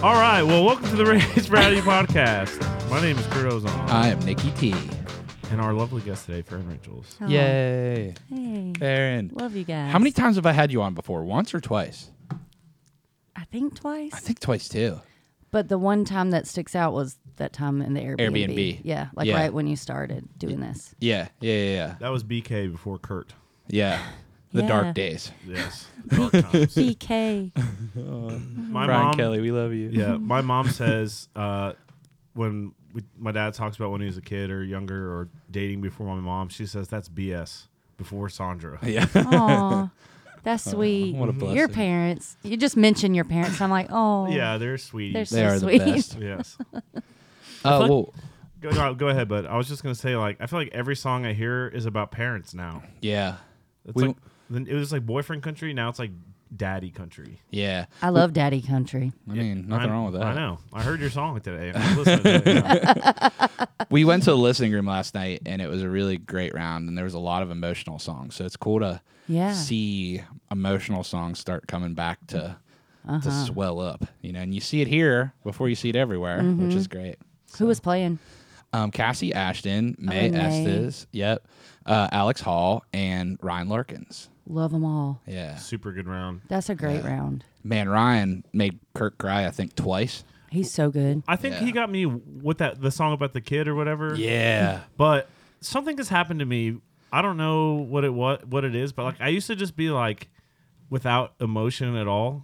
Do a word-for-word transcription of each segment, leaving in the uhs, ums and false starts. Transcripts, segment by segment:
All right. Well, welcome to the Raised Rowdy podcast. My name is Kurt Ozon. I am Nikki T. And our lovely guest today, Farron Rachels. Oh. Yay. Hey. Farron. Love you guys. How many times have I had you on before? Once or twice? I think twice. I think twice too. But the one time that sticks out was that time in the Airbnb. Airbnb. Yeah, like Yeah. right when you started doing this. Yeah, yeah, yeah, yeah. That was B K before Kurt. Yeah. The Yeah. dark days. Yes. Dark times. B K. My Brian mom, Kelly, we love you. Yeah, my mom says uh, when we, my dad talks about when he was a kid or younger or dating before my mom, she says that's B S before Sandra. Yeah. Aw, that's sweet. what a Your blessing. parents. You just mention your parents. I'm like, oh. Yeah, they're sweet. They're They so are sweet. the best. Yes. Oh, like- well, Go, no, go ahead, bud. I was just gonna say, like, I feel like every song I hear is about parents now. yeah. It's We- like then it was like boyfriend country. Now it's like daddy country. Yeah. I love Daddy Country. I mean, nothing I, wrong with that. I know. I heard your song today. I listened to it, yeah. We went to the listening room last night, and it was a really great round, and there was a lot of emotional songs. So it's cool to Yeah. see emotional songs start coming back to to Uh-huh. swell up, you know. And you see it here before you see it everywhere, which is great. Who was playing? Um, Cassie Ashton, May Oh, May. Estes, yep, uh, Alex Hall, and Ryan Larkins. Love them all. Yeah, Super good round. That's a great Yeah. round. man, Ryan made Kirk cry, I think, twice. He's so good. I think Yeah. he got me with that the song about the kid or whatever. Yeah, But something has happened to me. I don't know what it what what it is, but like I used to just be like without emotion at all,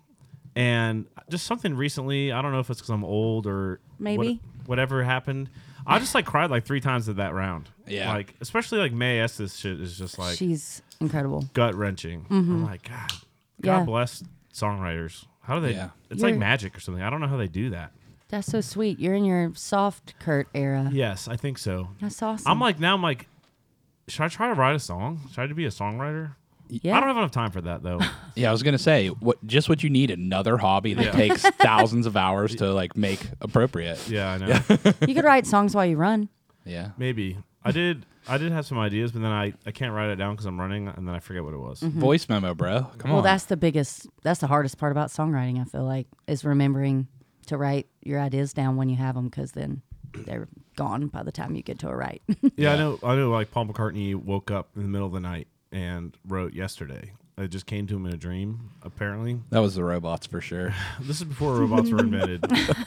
and just something recently. I don't know if it's because I'm old or Maybe. what, whatever happened. I just like cried like three times at that round. Yeah. like especially like May Estes shit is just like She's incredible. gut wrenching. I'm like God, God Yeah. bless songwriters. How do they? Yeah. It's like You're- magic or something. I don't know how they do that. That's so sweet. You're in your soft Kurt era. Yes, I think so. That's awesome. I'm like now. I'm like, should I try to write a song? Should I be a songwriter? yeah. I don't have enough time for that though. yeah. I was gonna say, what just what you need another hobby that Yeah. takes thousands of hours to like make appropriate. yeah, I know. You could write songs while you run. Yeah, Maybe I did. I did have some ideas, but then I, I can't write it down because I'm running, and then I forget what it was. voice memo, bro. Come Well, on. that's the biggest, that's the hardest part about songwriting, I feel like, is remembering to write your ideas down when you have them, because then they're gone by the time you get to a write. Yeah, Yeah. I know. I know. Like Paul McCartney woke up in the middle of the night and wrote yesterday. It just came to him in a dream. Apparently, that was the robots for sure. this is before robots were invented.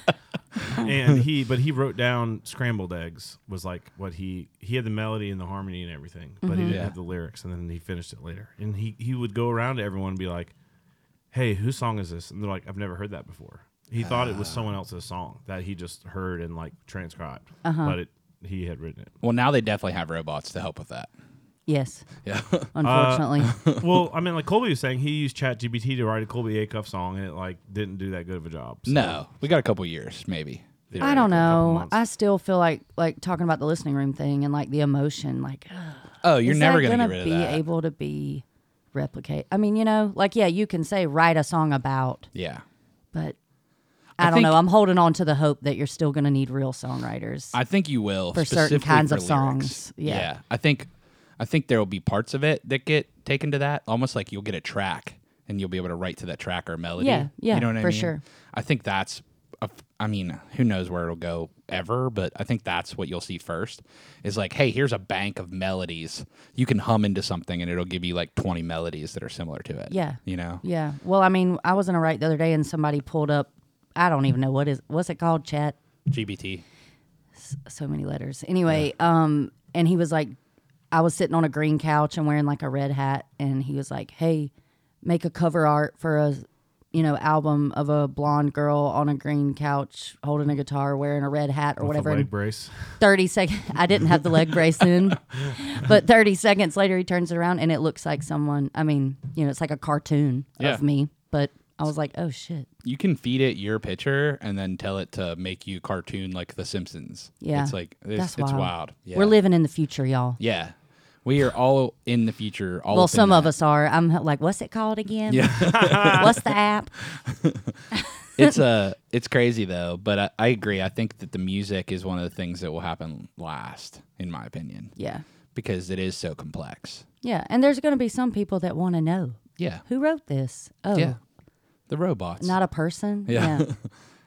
And he, but he wrote down "Scrambled Eggs" was like what he he had the melody and the harmony and everything, but he didn't Yeah. have the lyrics. And then he finished it later. And he he would go around to everyone and be like, "Hey, whose song is this?" And they're like, "I've never heard that before." He thought it was someone else's song that he just heard and like transcribed, but it he had written it. Well, now they definitely have robots to help with that. Yes, Yeah. unfortunately. Well, I mean, like Colby was saying, he used ChatGPT to write a Colby Acuff song, and it like didn't do that good of a job. So- No, we got a couple years, maybe. I don't a couple know. months. I still feel like, like talking about the listening room thing and like the emotion, like, ugh, Oh, you're is never that gonna, gonna get rid of be that. able to be replicate. I mean, you know, like, yeah, you can say write a song about, Yeah. but I I, don't think- know. I'm holding on to the hope that you're still going to need real songwriters. I think you will For certain specifically kinds for of songs, lyrics. yeah. I think I think there will be parts of it that get taken to that, almost like you'll get a track and you'll be able to write to that track or melody. Yeah, yeah, you know what I for mean? sure. I think that's a f- I mean, who knows where it'll go ever, but I think that's what you'll see first. Is like, hey, here's a bank of melodies. You can hum into something and it'll give you like twenty melodies that are similar to it. Yeah. You know? Yeah. Well, I mean, I was in a write the other day and somebody pulled up, I don't even know what is, what's it called? Chat? G B T. So many letters. Anyway, um, and he was like, I was sitting on a green couch and wearing like a red hat, and he was like, hey, make a cover art for a, you know, album of a blonde girl on a green couch holding a guitar wearing a red hat or With a whatever. leg And brace. thirty seconds, I didn't have the leg brace in, but thirty seconds later he turns it around and it looks like someone, I mean, you know, it's like a cartoon Yeah. of me, but I was like, oh shit. You can feed it your picture and then tell it to make you cartoon like The Simpsons. Yeah. It's like it's, That's it's wild. wild. Yeah. We're living in the future, y'all. Yeah. We are all in the future. All Well, up in some of that. us are. I'm like, what's it called again? Yeah. What's the app? it's uh it's crazy though, but I, I agree. I think that the music is one of the things that will happen last, in my opinion, Yeah. because it is so complex. Yeah. And there's going to be some people that want to know Yeah. who wrote this. Oh, Yeah. The robots. not a person. Yeah.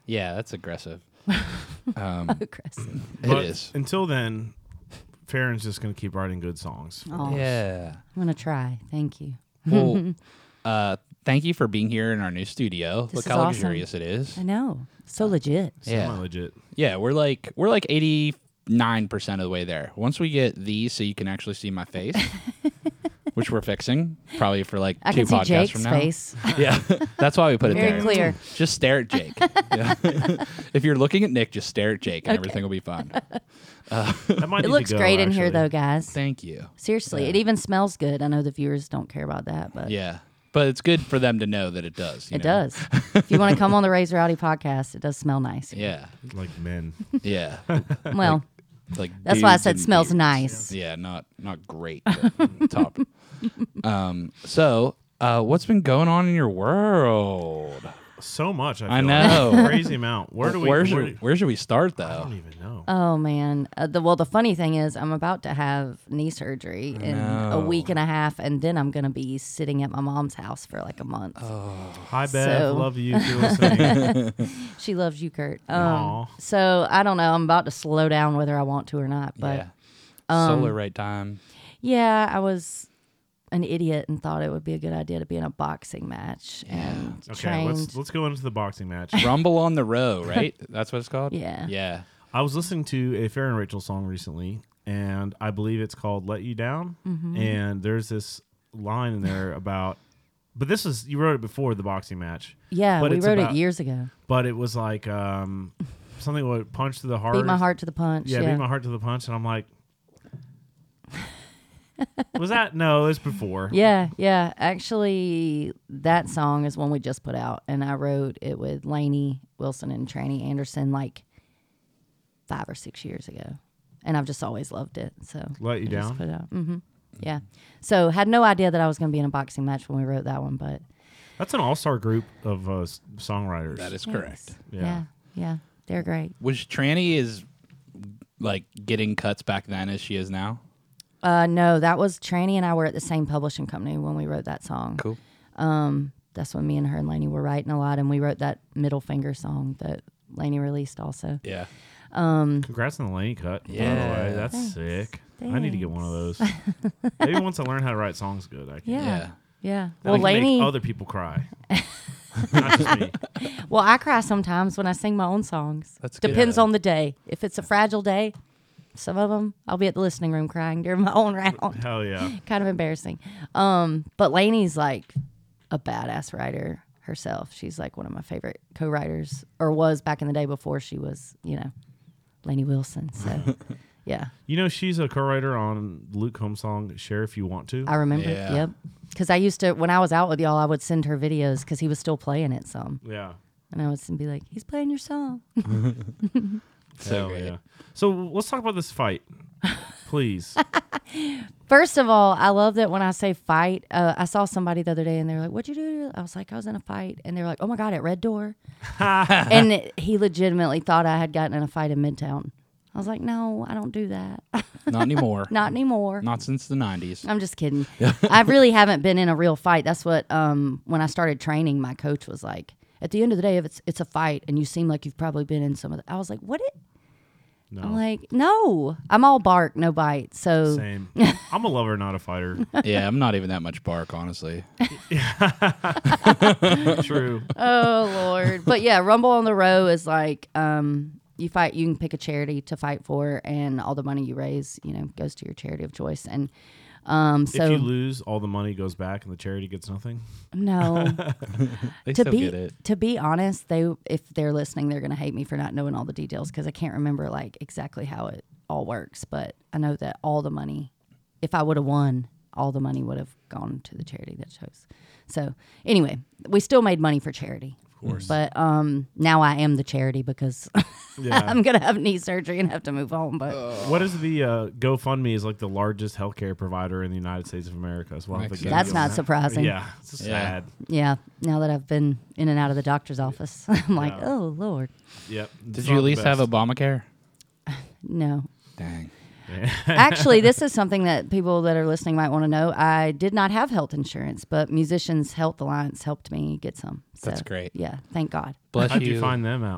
Yeah, that's aggressive. Um, Aggressive. it But is. until then, Farron's just going to keep writing good songs. Oh, Yeah. I'm gonna try. Thank you. Well, uh, thank you for being here in our new studio. This Look is how awesome. luxurious it is. I know. So legit. Yeah. Semi-legit. Yeah, we're like we're like eighty-nine percent of the way there. Once we get these so you can actually see my face, which we're fixing probably for like I two can see podcasts Jake's from now. face. Yeah. That's why we put it Very there. clear. Just stare at Jake. Yeah. If you're looking at Nick, just stare at Jake and everything will be fine. That might It need looks to go, great in here, actually. though, guys. Thank you. Seriously, Yeah. it even smells good. I know the viewers don't care about that, but Yeah. But it's good for them to know that it does. you it know? does. If you want to come on the Razor Rowdy podcast, it does smell nice. Yeah. Like men. Yeah. Well, Like that's why I dudes said and smells beards. nice. Yeah, not not great, but top. Um, so, uh, what's been going on in your world? So much. I, I feel know. Like. Crazy amount. Where do we? Where where, should do- where should we start I though? don't even know. Oh man. Uh, the, well, the funny thing is, I'm about to have knee surgery in a No. week and a half, and then I'm gonna be sitting at my mom's house for like a month. Hi, Bev. so- Love you if you're listening. She loves you, Kurt. Um, Aw. so I don't know. I'm about to slow down whether I want to or not. But yeah. um, Solar right time. yeah, I was an idiot and thought it would be a good idea to be in a boxing match and Okay, trained. let's let's go into the boxing match. Rumble on the Row, right? That's what it's called? Yeah. Yeah. I was listening to a Fair and Rachel song recently, and I believe it's called "Let You Down." Mm-hmm. And there's this line in there about, but this is you wrote it before the boxing match, Yeah, but we it's wrote about- it years ago. but it was like um, something would punch to the heart. Beat my heart to the punch. Yeah, Yeah, beat my heart to the punch, and I'm like, was that no? It was before. Yeah, yeah. Actually, that song is one we just put out, and I wrote it with Lainey Wilson and Tranny Anderson like five or six years ago, and I've just always loved it. So Let You I just Down? Put it out. Mm-hmm. Yeah. So had no idea that I was going to be in a boxing match when we wrote that one, but That's an all-star group of uh, s- songwriters. That is thanks. correct. Yeah. Yeah, yeah, they're great. Was Tranny is like getting cuts back then as she is now? Uh, no, that was Tranny and I were at the same publishing company when we wrote that song. Cool. Um, that's when me and her and Lainey were writing a lot, and we wrote that Middle Finger song that Lainey released also. Yeah. Congrats on the Laney cut. By Yeah. the way, that's Thanks. sick. I need to get one of those. Maybe once I learn how to write songs good, I can. Yeah, Yeah. yeah. Then Well, I can Lainey, make other people cry. Not just me. well, I cry sometimes when I sing my own songs. That's good. Depends on the day. If it's a fragile day, some of them I'll be at the listening room crying during my own round. Hell yeah. Kind of embarrassing. Um, but Lainey's like a badass writer herself. She's like one of my favorite co-writers, or was back in the day before she was, you know, Lainey Wilson. So, yeah, You know, she's a co-writer on Luke Combs' song "Share If You Want To." I remember. Yeah. Yep. Because I used to, when I was out with y'all, I would send her videos because he was still playing it some, Yeah. and I would be like, "He's playing your song." So Hell great. yeah. So let's talk about this fight, please. First of all, I love that when I say fight, uh, I saw somebody the other day and they were like, "What'd you do?" I was like, "I was in a fight," and they were like, "Oh my god, at Red Door," and it- he legitimately thought I had gotten in a fight in Midtown. I was like, "No, I don't do that. Not anymore. Not anymore." Not since the nineties. I'm just kidding. I really haven't been in a real fight. That's what um, when I started training, my coach was like, "At the end of the day, if it's it's a fight and you seem like you've probably been in some of the," I was like, "What it?" No. I'm like, "No, I'm all bark, no bite." So Same. I'm a lover, not a fighter. Yeah, I'm not even that much bark, honestly. True. oh Lord. But yeah, Rumble on the Row is like um, you fight. You can pick a charity to fight for, and all the money you raise, you know, goes to your charity of choice. And um, so if you lose, all the money goes back, and the charity gets nothing. no, They to still be get it. to be honest, they if they're listening, they're gonna hate me for not knowing all the details because I can't remember like exactly how it all works. But I know that all the money, if I would have won, all the money would have gone to the charity that chose. So anyway, we still made money for charity. Of course. But um, now I am the charity because Yeah. I'm gonna have knee surgery and have to move home. But What is the uh, GoFundMe is like the largest healthcare provider in the United States of America. So we'll have to Makes get sense. that's you on not that. surprising. Yeah, it's just Yeah. sad. Yeah. Now that I've been in and out of the doctor's office, I'm like, Yeah. oh Lord, Yep. Did It's you not at the least have best. Obamacare? no. Dang. Actually, this is something that people that are listening might want to know. I did not have health insurance, but Musicians Health Alliance helped me get some. So, That's great. Yeah, thank God. Bless How'd you. you find them out?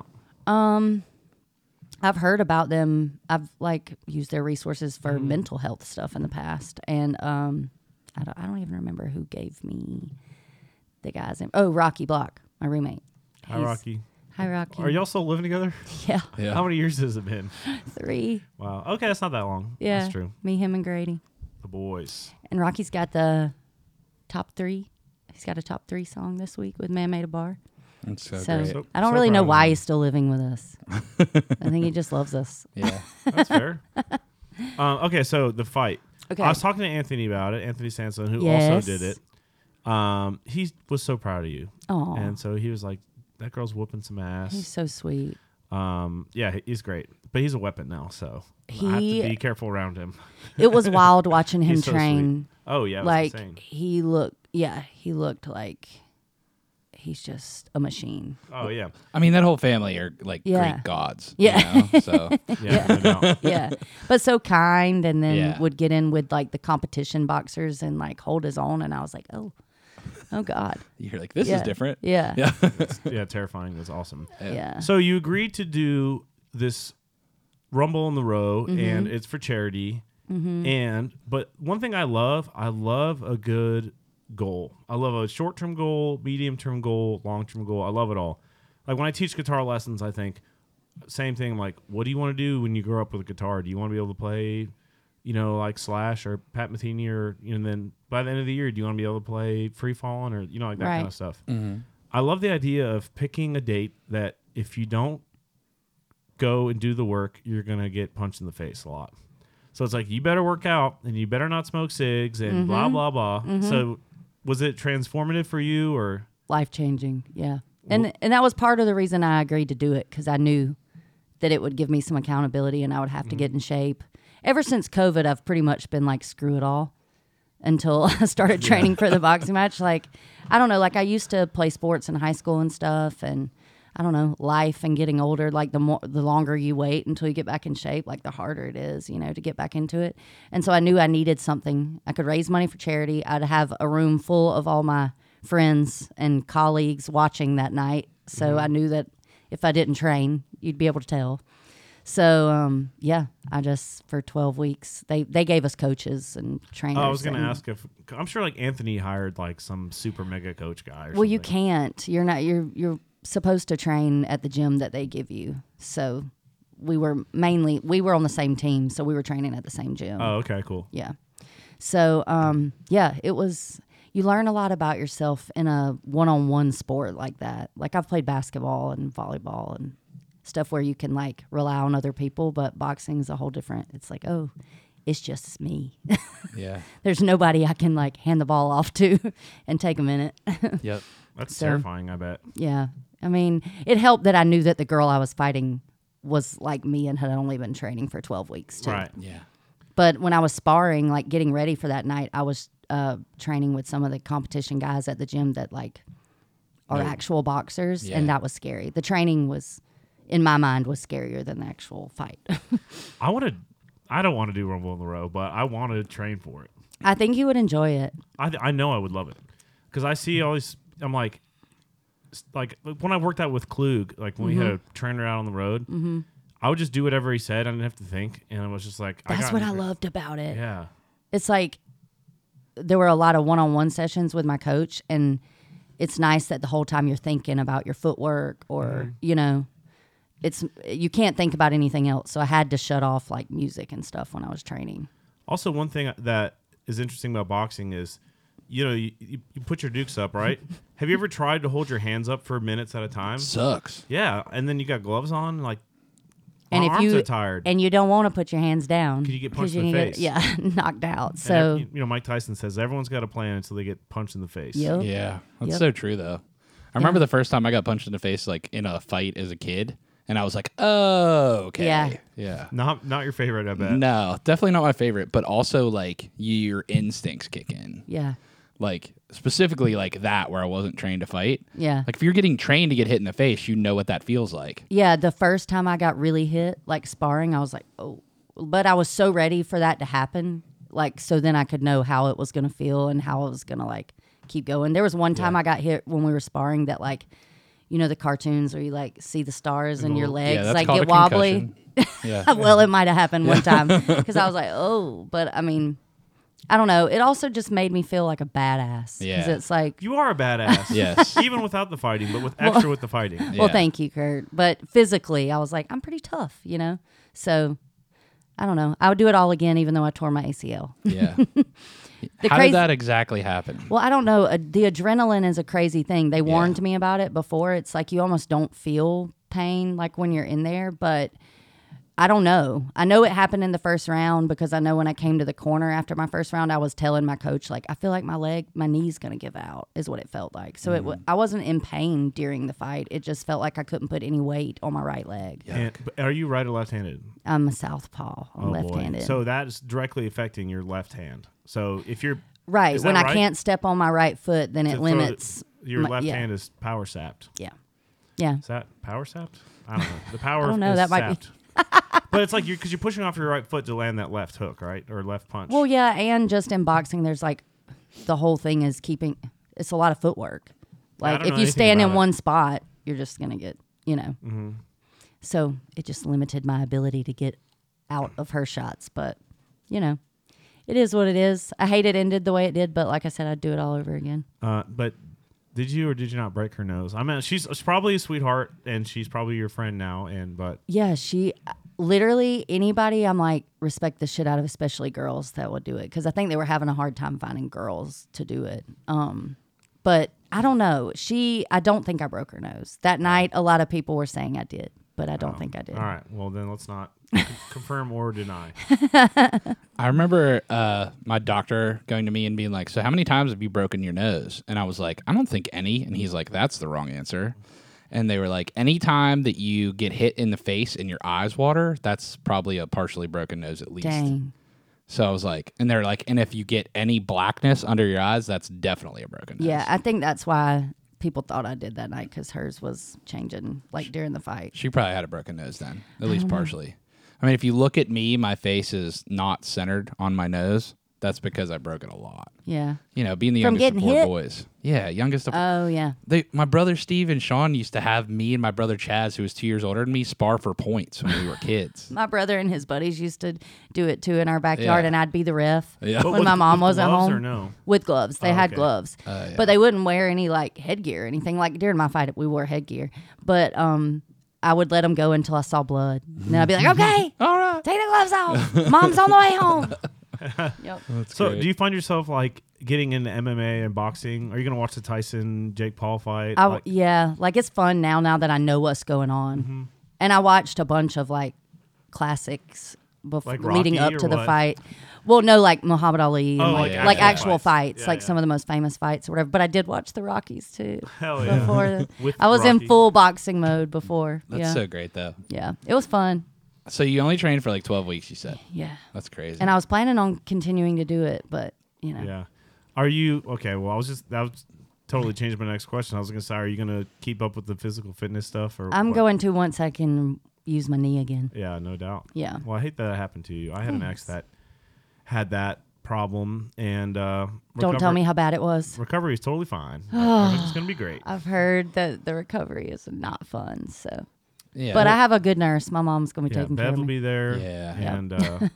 Um, I've heard about them. I've like used their resources for Mm-hmm. mental health stuff in the past, and um, I don't, I don't even remember who gave me the guy's name. Oh, Rocky Block, my roommate. Hi, He's- Rocky. Hi, Rocky. Are y'all still living together? Yeah, Yeah. How many years has it been? three. Wow. Okay, that's not that long. Yeah, That's true. Me, him, and Grady. The boys. And Rocky's got the top three. He's got a top three song this week with Man Made a Bar. That's so, So, great. So- I don't so really know proud of why him. he's still living with us. I think he just loves us. Yeah. That's fair. um, okay, so the fight. Okay. I was talking to Anthony about it, Anthony Sanson, who Yes. also did it. Um, he was so proud of you. Aw. And so he was like, that girl's whooping some ass. He's so sweet. Um, yeah, he- he's great. But he's a weapon now, so I have He- to be careful around him. It was wild watching him He's so train. Oh, yeah, it was Like insane. he looked, yeah, he looked like he's just a machine. Oh, yeah. I mean, that whole family are like Yeah. Greek gods. Yeah. You know? So Yeah, no doubt. Yeah, but so kind, and then Yeah. would get in with like the competition boxers and like hold his own, and I was like, oh, oh God, you're like, this yeah. is different. Yeah, Yeah. Yeah, terrifying. It was awesome. yeah. So you agreed to do this Rumble in the Row, Mm-hmm. and it's for charity. And but one thing I love, I love a good goal. I love a short-term goal, medium-term goal, long-term goal. I love it all. Like when I teach guitar lessons, I think same thing. Like, what do you want to do when you grow up with a guitar? Do you want to be able to play, you know, like Slash or Pat Metheny, or you know, and then by the end of the year, do you want to be able to play Free Fallin' or you know, like that kind Right. of stuff? Mm-hmm. I love the idea of picking a date that if you don't go and do the work, you're gonna get punched in the face a lot. So it's like you better work out and you better not smoke cigs and Mm-hmm. blah blah blah. So was it transformative for you or? Life changing. Yeah, and and that was part of the reason I agreed to do it, because I knew that it would give me some accountability and I would have to get in shape. Ever since COVID, I've pretty much been like, screw it all, until I started training for the boxing match. Like, I don't know, like I used to play sports in high school and stuff, and I don't know, life and getting older, like the more, the longer you wait until you get back in shape, like the harder it is, you know, to get back into it. And so I knew I needed something. I could raise money for charity. I'd have a room full of all my friends and colleagues watching that night. So I knew that if I didn't train, you'd be able to tell. So um, yeah, I just for twelve weeks they they gave us coaches and trainers. Oh, I was gonna and- ask if I'm sure like Anthony hired like some super mega coach guy. Or Well, you something. can't. You're not. You're you're supposed to train at the gym that they give you. So we were mainly we were on the same team, so we were training at the same gym. Oh, okay, cool. Yeah. So um, yeah, it was. You learn a lot about yourself in a one-on-one sport like that. Like I've played basketball and volleyball and stuff where you can like rely on other people, but boxing is a whole different. It's like, oh, it's just me. Yeah. There's nobody I can like hand the ball off to and take a minute. Yep. That's So- terrifying. I bet. Yeah. I mean, it helped that I knew that the girl I was fighting was like me and had only been training for twelve weeks too. Right. Yeah. But when I was sparring, like getting ready for that night, I was uh, training with some of the competition guys at the gym that like are No. actual boxers, Yeah. and that was scary. The training was, in my mind, was scarier than the actual fight. I want to. I don't want to do Rumble in the Row, but I want to train for it. I think you would enjoy it. I I know I would love it because I see all these. I'm like, s- like when I worked out with Klug, like when we had a trainer out on the road, Mm-hmm. I would just do whatever he said. I didn't have to think, and it was just like I That's got what I into it. loved about it. Yeah, It's like there were a lot of one-on-one sessions with my coach, and it's nice that the whole time you're thinking about your footwork or Mm-hmm. you know, it's you can't think about anything else. So I had to shut off like music and stuff when I was training. Also, one thing that is interesting about boxing is, you know, you, you, you put your dukes up, right? Have you ever tried to hold your hands up for minutes at a time? Sucks. Yeah, and then you got gloves on, like, And my if arms you are tired. and you don't want to put your hands down, 'Cause you get 'cause punched you in the can get- face. yeah, knocked out. And So ev- you know, Mike Tyson says everyone's got a plan until they get punched in the face. yep. Yeah. That's Yep. so true, though. I remember the first time I got punched in the face, like in a fight as a kid, and I was like, oh, okay. Yeah. Yeah. Not not your favorite, I bet. No, definitely not my favorite, but also like your instincts kick in. yeah, Like specifically like that where I wasn't trained to fight. yeah. Like if you're getting trained to get hit in the face, you know what that feels like. Yeah, the first time I got really hit, like sparring, I was like, oh. But I was so ready for that to happen. Like, so then I could know how it was going to feel and how I was going to, like, keep going. There was one time Yeah. I got hit when we were sparring that, like, you know, the cartoons where you like see the stars and your Little- legs yeah, that's like called get a wobbly. concussion. Yeah. Well, it might have happened one time because I was like, oh, but I mean, I don't know. It also just made me feel like a badass. Yeah. Because it's like, You are a badass. Yes. Even without the fighting, but with extra with the fighting. Yeah. well, thank you, Kurt. But physically, I was like, I'm pretty tough, you know? So I don't know. I would do it all again, even though I tore my A C L. Yeah. The How crazy- did that exactly happen? Well, I don't know. Uh, the adrenaline is a crazy thing. They warned me about it before. It's like you almost don't feel pain like when you're in there, but I don't know. I know it happened in the first round because I know when I came to the corner after my first round, I was telling my coach, like, I feel like my leg, my knee's going to give out, is what it felt like. So it w- I wasn't in pain during the fight. It just felt like I couldn't put any weight on my right leg. And, but are you right or left-handed? I'm a southpaw. I'm Oh, left-handed. boy. So that's directly affecting your left hand. So if you're right. is When that I right? can't step on my right foot, then to it throw the- limits. your my- left yeah. hand is power sapped. Yeah. Yeah. Is that power sapped? I don't know. The power I don't know, is that might be- sapped. But it's like you're because you're pushing off your right foot to land that left hook, right, or left punch. Well, yeah, and just in boxing, there's like the whole thing is keeping. It's a lot of footwork. I Like don't if know you anything stand in about it. one spot, you're just gonna get, you know. Mm-hmm. So it just limited my ability to get out of her shots. But you know, it is what it is. I hate it ended the way it did, but like I said, I'd do it all over again. Uh, but did you or did you not break her nose? I mean, she's, she's probably a sweetheart, and she's probably your friend now. And but Yeah, she literally anybody I'm like respect the shit out of, especially girls that would do it because I think they were having a hard time finding girls to do it. Um, but I don't know. She, I don't think I broke her nose that night. A lot of people were saying I did, but I don't think I did. all right, well then let's not con- confirm or deny. I remember uh, my doctor going to me and being like, "So how many times have you broken your nose?" And I was like, "I don't think any." And he's like, "That's the wrong answer." And they were like, "Anytime that you get hit in the face and your eyes water, that's probably a partially broken nose at least." Dang. So I was like, and they're like, "And if you get any blackness under your eyes, that's definitely a broken nose." Yeah, I think that's why people thought I did that night because hers was changing like during the fight. She probably had a broken nose then, at least partially. I mean, if you look at me, my face is not centered on my nose. That's because I broke it a lot. Yeah. You know, being the From youngest of getting four hit? boys. Yeah, youngest of Oh yeah. They, my brother Steve and Sean used to have me and my brother Chaz, who was two years older than me, spar for points when we were kids. My brother and his buddies used to do it too in our backyard, Yeah. and I'd be the ref Yeah. But when with- my mom with wasn't gloves home. or no? With gloves, they Oh, had okay. gloves, Oh, yeah. but they wouldn't wear any like headgear or anything. Like during my fight, we wore headgear, but um, I would let them go until I saw blood, and then I'd be like, "Okay, All right. take the gloves off. Mom's on the way home." Yep. That's So great. do you find yourself like getting into M M A and boxing? Are you gonna watch the Tyson Jake Paul fight? I, Like- yeah, like it's fun now. Now that I know what's going on, Mm-hmm. and I watched a bunch of like classics before Like leading Rocky up or to the what? fight. Well, no, like Muhammad Ali, and Oh, like, like like actual actual fights. fights, Yeah, like yeah. some of the most famous fights or whatever. But I did watch the Rockies too. Hell yeah. Before the- With I was in Rocky. full boxing mode before. That's yeah, so great, though. yeah, it was fun. So you only trained for like twelve weeks, you said. Yeah, That's crazy. and I was planning on continuing to do it, but you know, Yeah. Are you okay? Well, I was just that was totally changed my next question. I was gonna say, are you gonna keep up with the physical fitness stuff? Or I'm what? going to once I can use my knee again. Yeah, no doubt. Yeah. Well, I hate that it happened to you. I had an ex that had that problem, and uh, Don't tell recover- me how bad it was. recovery is totally fine. Everything's gonna be great. I've heard that the recovery is not fun. So, yeah. but I have a good nurse. My mom's gonna be Yeah, taking care Bev of will me. be there. Yeah. Yeah. and uh,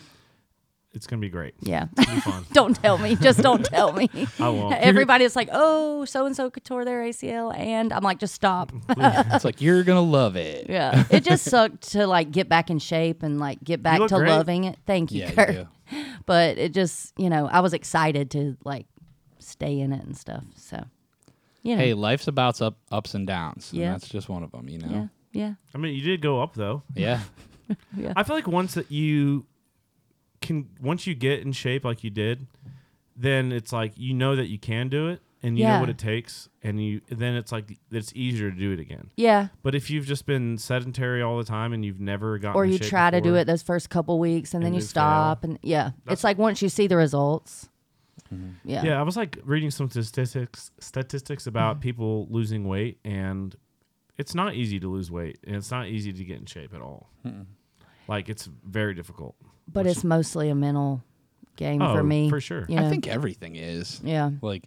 it's gonna be great. Yeah. It'll be fun. Don't tell me. Just don't tell me. I won't. Everybody's like, "Oh, so and so tore their A C L," and I'm like, "Just stop." it's like, you're going to love it. Yeah, it just sucked to like get back in shape and like get back look to great. loving it. Thank you, Yeah, Kurt. you do. But it just, you know, I was excited to like stay in it and stuff. So, you know, Hey, life's about up, ups and downs. And Yeah. that's just one of them, you know? yeah, yeah, I mean, you did go up though. Yeah. yeah. I feel like once that you can, once you get in shape like you did, then it's like you know that you can do it and you know Yeah. what it takes, and you then it's like it's easier to do it again. yeah. But if you've just been sedentary all the time and you've never gotten Or in you shape try to do before- it those first couple weeks and then And you then stop, and yeah, That's- it's like once you see the results. Yeah. Yeah, I was like reading some statistics statistics Mm-hmm. about people losing weight, and it's not easy to lose weight, and it's not easy to get in shape at all. Like it's very difficult. but Which it's mostly a mental game Oh, for me. for sure. You know? I think everything is. Yeah. Like,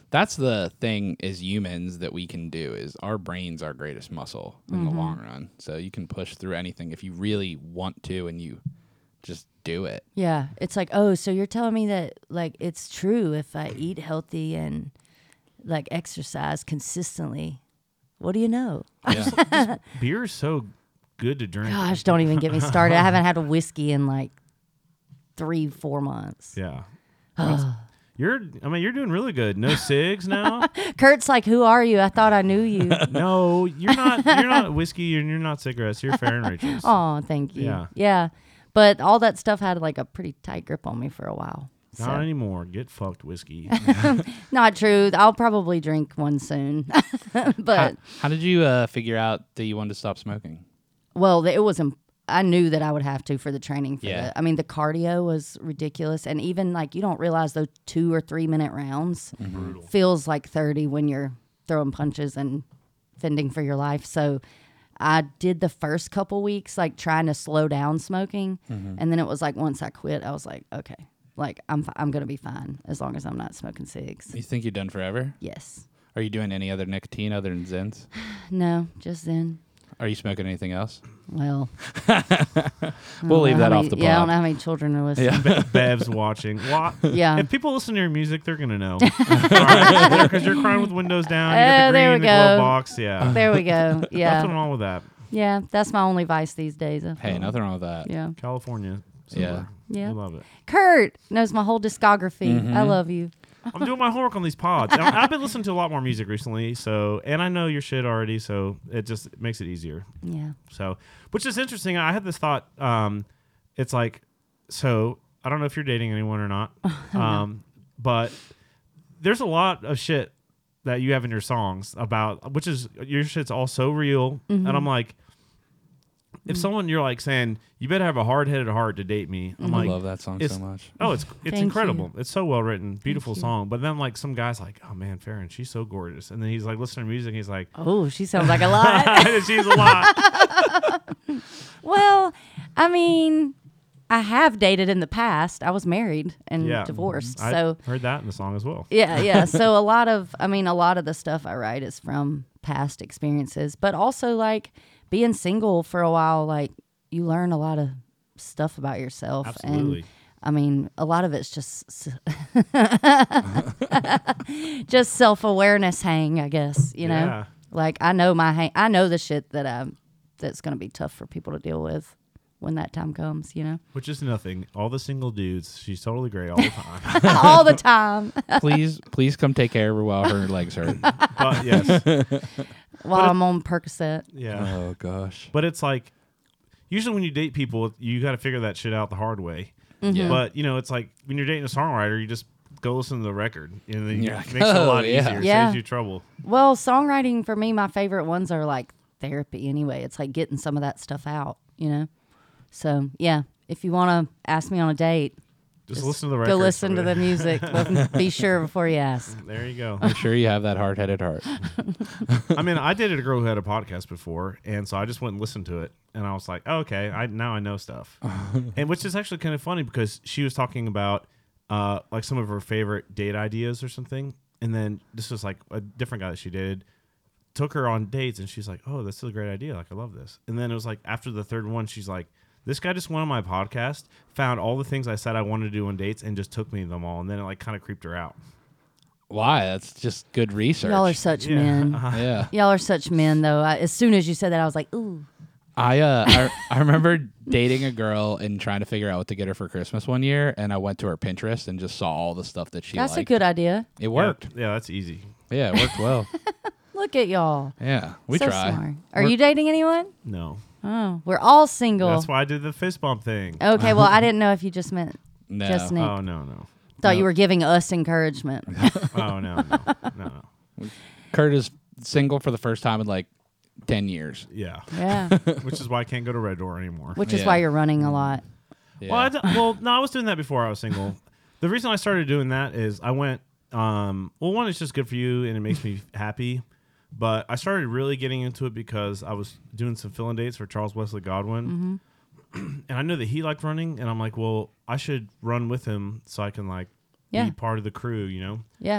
That's the thing as humans that we can do is our brain's our greatest muscle in Mm-hmm. the long run. So you can push through anything if you really want to and you just do it. Yeah, it's like, oh, so you're telling me that like it's true if I eat healthy and like exercise consistently. What do you know? Yeah. Beer is so good to drink. Gosh, don't even get me started. I haven't had a whiskey in like three, four months. Yeah. That's- you're. I mean, you're doing really good. No cigs now. Kurt's like, who are you? I thought I knew you. No, you're not. You're not whiskey, and you're not cigarettes. You're Fair and Rachel's. Oh, thank you. Yeah. Yeah. But all that stuff had like a pretty tight grip on me for a while. So. Not anymore. Get fucked, whiskey. Not true. I'll probably drink one soon. but How, how did you uh, figure out that you wanted to stop smoking? well, it was. Im- I knew that I would have to for the training. For Yeah. the, I mean, the cardio was ridiculous, and even like you don't realize those two or three minute rounds Brutal. feels like thirty when you're throwing punches and fending for your life. So. I did the first couple weeks like trying to slow down smoking, and then it was like once I quit, I was like, okay, like I'm fi- I'm gonna be fine as long as I'm not smoking cigs. You think you're done forever? Yes. Are you doing any other nicotine other than Zins? No, just then. Are you smoking anything else? Well, We'll leave that how off many- the pod. Yeah, I don't know how many children are listening. Yeah. Be- Bev's watching. What? Yeah. If people listen to your music, they're gonna know. Because you're crying with windows down. You got Oh, the there green we in the glove go. box. Yeah. There we go. Nothing Yeah, wrong with that. yeah. That's my only vice these days. I Hey, feel. nothing wrong with that. Yeah. California. Yeah. Similar. Yeah. We love it. Kurt knows my whole discography. Mm-hmm. I love you. I'm doing my homework on these pods. And I- I've been listening to a lot more music recently, so and I know your shit already, so it just makes it easier. Yeah. So, which is interesting. I had this thought. Um, it's like, so I don't know if you're dating anyone or not, um, but there's a lot of shit that you have in your songs about, which is your shit's all so real, and I'm like, if someone you're like saying you better have a hard-headed heart to date me, I'm I like, love that song it's- so much. oh, it's it's Thank incredible. It's so well written, beautiful you. song. But then like some guy's like, oh man, Farron, she's so gorgeous, and then he's like listening to music, and he's like, Oh, she sounds like a lot. she's a lot. Well, I mean, I have dated in the past. I was married and Yeah, divorced. I So, heard that in the song as well. yeah, yeah. So, a lot of, I mean, a lot of the stuff I write is from past experiences, but also like being single for a while, like you learn a lot of stuff about yourself. Absolutely. And I mean, a lot of it's just just self-awareness hang, I guess, you know? Yeah. Like I know my hang- I know the shit that I that's going to be tough for people to deal with when that time comes, you know? Which is nothing. All the single dudes, she's totally great all the time. All the time. please, please come take care of her while her legs hurt. But yes, While I'm on Percocet. yeah. Oh gosh. But it's like usually when you date people, you got to figure that shit out the hard way. Mm-hmm. Yeah. But you know, it's like when you're dating a songwriter, you just go listen to the record, and then You're it like, makes it a oh, lot yeah. easier. Yeah. Saves you trouble. Well, songwriting for me, my favorite ones are like therapy anyway. It's like getting some of that stuff out, you know? So, yeah, if you want to ask me on a date, Just, just listen to the record. go listen to the music. But be sure before you ask. There you go. Make sure you have that hard-headed heart. I mean, I dated a girl who had a podcast before, and so I just went and listened to it, and I was like, oh, okay, I now I know stuff, and which is actually kind of funny because she was talking about uh, like some of her favorite date ideas or something, and then this was like a different guy that she dated took her on dates, and she's like, oh, this is a great idea, like I love this, and then it was like after the third one, she's like, this guy just went on my podcast, found all the things I said I wanted to do on dates, and just took me to them all, and then it like kind of creeped her out. Why? That's just good research. Y'all are such Yeah. men. yeah. Y'all are such men, though. I, as soon as you said that, I was like, ooh. I uh I, I remember dating a girl and trying to figure out what to get her for Christmas one year, and I went to her Pinterest and just saw all the stuff that she That's liked. a good idea. It worked. Yeah, yeah, that's easy. Yeah, it worked well. Look at y'all. Yeah, we so try. smart. Are We're- you dating anyone? No, Oh, we're all single. that's why I did the fist bump thing. Okay, well, I didn't know if you just meant No. just Nick. Oh no, no. Thought no. you were giving us encouragement. Oh no, no, no, no. Kurt is single for the first time in like ten years. Yeah, Yeah. which is why I can't go to Red Door anymore. Which is Yeah. why you're running a lot. Yeah. Well, I don't- well, no, I was doing that before I was single. The reason I started doing that is I went. Um, well, one, it's just good for you and it makes me happy. But I started really getting into it because I was doing some fill-in dates for Charles Wesley Godwin, Mm-hmm. and I knew that he liked running, and I'm like, well, I should run with him so I can like Yeah. be part of the crew, you know. Yeah.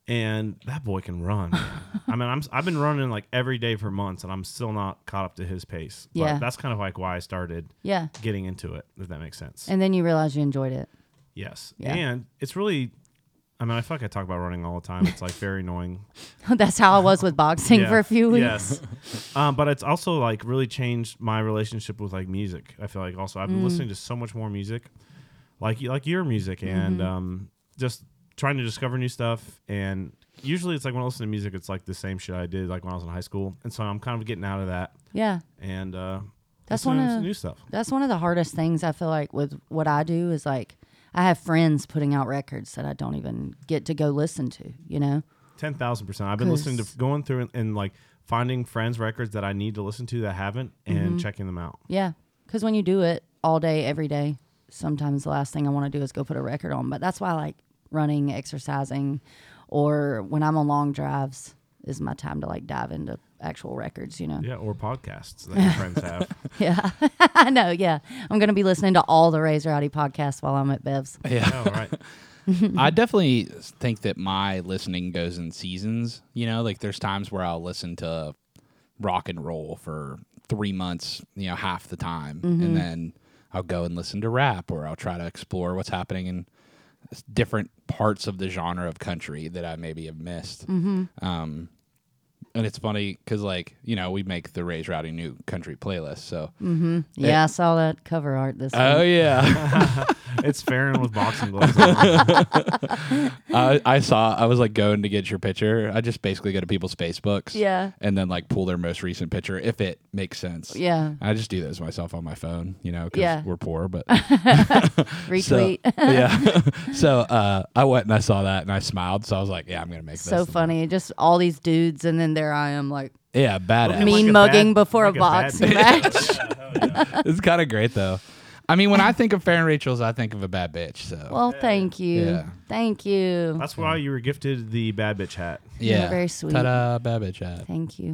and that boy can run. Man. I mean, I'm I've been running like every day for months, and I'm still not caught up to his pace. But Yeah. that's kind of like why I started Yeah. getting into it, if that makes sense. And then you realize you enjoyed it. Yes. Yeah. And it's really, I mean, I feel like I talk about running all the time. It's like very annoying. That's how I was with boxing Yeah. for a few weeks. Yes. um, but it's also like really changed my relationship with like music. I feel like also I've been Mm. listening to so much more music, like like your music, and Mm-hmm. um, just trying to discover new stuff. And usually it's like when I listen to music, it's like the same shit I did like when I was in high school. And so I'm kind of getting out of that Yeah. and uh, That's listening one to of- some new stuff. That's one of the hardest things I feel like with what I do is like I have friends putting out records that I don't even get to go listen to, you know? Ten thousand percent. I've been listening to 'Cause- going through and, and like finding friends' records that I need to listen to that haven't, and Mm-hmm. checking them out. Yeah. Because when you do it all day, every day, sometimes the last thing I want to do is go put a record on. But that's why I like running, exercising, or when I'm on long drives is my time to like dive into actual records, you know? Yeah, or podcasts that your friends have. Yeah. I know. Yeah. I'm going to be listening to all the Razor Rowdy podcasts while I'm at Bev's. Yeah. Oh, right. I definitely think that my listening goes in seasons. You know, like there's times where I'll listen to rock and roll for three months, you know, half the time. And then I'll go and listen to rap, or I'll try to explore what's happening in s- different parts of the genre of country that I maybe have missed. Um, and it's funny because, like, you know, we make the Raise Rowdy New Country playlist. So, Yeah. I saw that cover art this oh, week. yeah. It's Farron with boxing gloves on. I, I saw, I was like going to get your picture. I just basically go to people's Facebooks. Yeah. And then like pull their most recent picture if it makes sense. Yeah. I just do those myself on my phone, you know, because Yeah. we're poor. But Retweet. So, yeah. so uh, I went and I saw that and I smiled. So I was like, yeah, I'm going to make this. So funny. Just all these dudes, and then there I am, like Yeah, badass. Looking mean like a mugging bad- before like a a bad boxing bitch. match. It's kind of great, though. I mean, when I think of Farron Rachel's, I think of a bad bitch. So, Well, thank you. Yeah. Thank you. That's why you were gifted the bad bitch hat. yeah. very sweet. Ta-da, bad bitch hat. Thank you.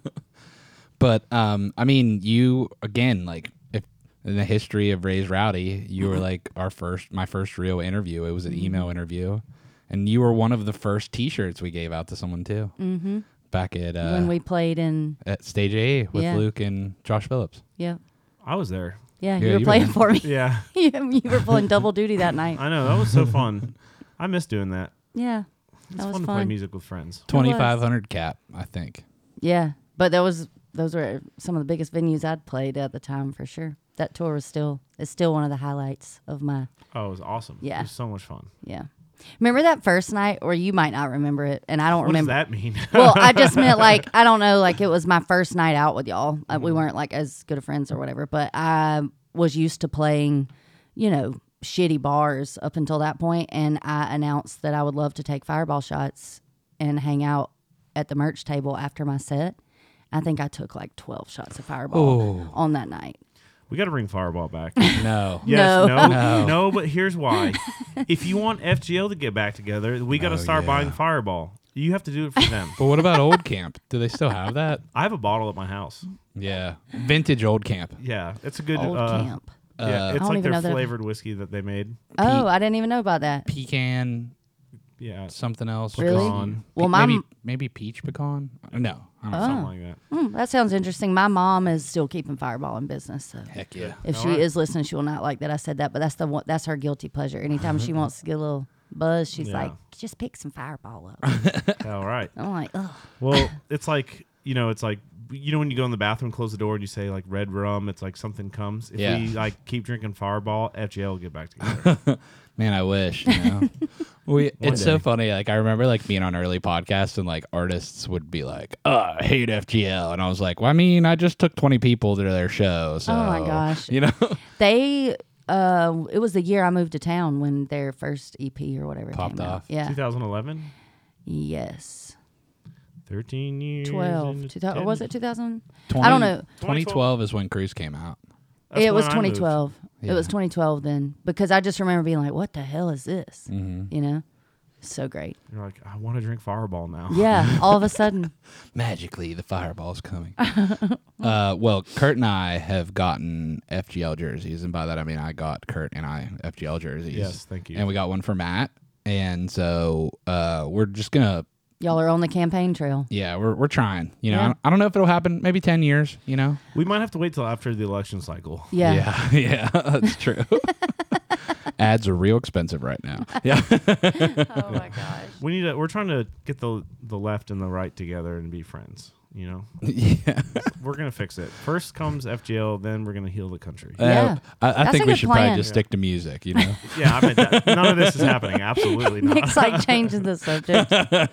But um, I mean, you again, like if in the history of Raise Rowdy, you were like our first, my first real interview. It was an email interview, and you were one of the first T-shirts we gave out to someone too. Mm-hmm. Back at uh, When we played in, at Stage A with Yeah. Luke and Josh Phillips. yeah, I was there. yeah, Yeah, you were you playing were- for me. Yeah, you you were pulling double duty that night. I know. That was so fun. I miss doing that. Yeah, It's that was fun to fun. play music with friends. Twenty five hundred cap, I think. Yeah, but that was those were some of the biggest venues I'd played at the time for sure. That tour was still it's still one of the highlights of my Oh, it was awesome. Yeah. It was so much fun. yeah. Remember that first night, or you might not remember it, and I don't What remember. does that mean? Well, I just meant like I don't know, like it was my first night out with y'all. Uh, we weren't like as good of friends or whatever, but I was used to playing, you know, shitty bars up until that point, and I announced that I would love to take fireball shots and hang out at the merch table after my set. I think I took like twelve shots of fireball Oh. on that night. We got to bring Fireball back. No. Yes, No. no, No. no, but here's why. If you want F G L to get back together, we got to Oh, start yeah. buying Fireball. You have to do it for them. But what about Old Camp? Do they still have that? I have a bottle at my house. Yeah, vintage Old Camp. Yeah, it's a good. Old uh, camp. Yeah, Uh, it's don't like even know their that- flavored whiskey that they made. Oh, I didn't even know about that. Pecan, Yeah, something else. Really? pecan, Well, Pe- my maybe m- maybe peach pecan. No, I don't know. something like that. Hmm, that sounds interesting. My mom is still keeping Fireball in business, so Heck yeah. if All she right. is listening, she will not like that I said that. But that's the one. That's her guilty pleasure. Anytime she wants to get a little buzz, she's Yeah. like, "Just pick some Fireball up." All right. I'm like, "Ugh." Well, it's like you know, it's like you know when you go in the bathroom, close the door, and you say like red rum. It's like something comes. If Yeah. we like keep drinking Fireball, F G L will get back together. Man, I wish. You know? we, it's so day. funny. Like I remember like being on early podcasts and like artists would be like, "Oh, I hate F G L," and I was like, "Well, I mean, I just took twenty people to their show." So, Oh, my gosh. you know, They. Uh, it was the year I moved to town when their first E P or whatever Popped came out. off. Yeah. twenty eleven, Yes. thirteen years. Twelve. into two thousand, or was it two thousand? twenty, I don't know. twenty twelve is when Cruise came out. That's It was when I moved. twenty twelve. It Yeah. was twenty twelve then, because I just remember being like, "What the hell is this?" Mm-hmm. You know, so great. You're like, I want to drink Fireball now. Yeah, all of a sudden. Magically, the fireball's coming. uh, well, Kurt and I have gotten F G L jerseys, and by that I mean I got Kurt and I F G L jerseys. Yes, thank you. And we got one for Matt, and so uh, we're just gonna. Y'all are on the campaign trail. Yeah, we're we're trying. You know, Yeah. I, don't, I don't know if it'll happen. Maybe ten years. You know. We might have to wait till after the election cycle. Yeah. Yeah, yeah, that's true. Ads are real expensive right now. Yeah. Oh my gosh. We need to, we're trying to get the the left and the right together and be friends. You know, yeah. we're gonna fix it. First comes F G L, then we're gonna heal the country. Yeah. Uh, I, I That's think a we good should probably plan. just stick to music. You know. Yeah, I mean, that, none of this is happening. Absolutely not. Nick's like changing the subject.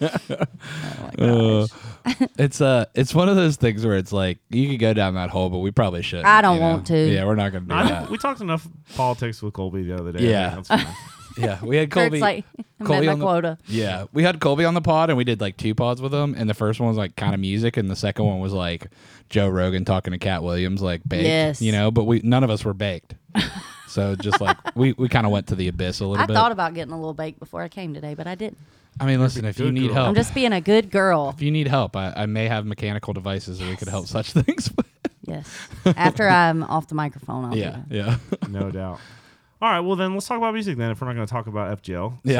Oh my Uh, gosh. it's uh, it's one of those things where it's like you could go down that hole, but we probably should. I don't want to. Yeah, we're not gonna do I- that. we talked enough politics with Colby the other day. Yeah. That's fine. Yeah, we had Colby. Kurt's like, I Colby met on my the- quota. Yeah, we had Colby on the pod, and we did like two pods with him. And the first one was like kind of music, and the second one was like Joe Rogan talking to Cat Williams, like baked. Yes. You know, but we none of us were baked. So just like we, we kind of went to the abyss a little I bit. thot about getting a little baked before I came today, but I didn't. I mean, listen, if you good need girl. help, I'm just being a good girl. if you need help, I, I may have mechanical devices that we could help such things with. Yes. After I'm off the microphone, I'll Yeah, do yeah. No doubt. All right, well then let's talk about music then. If we're not going to talk about F G L, Yeah.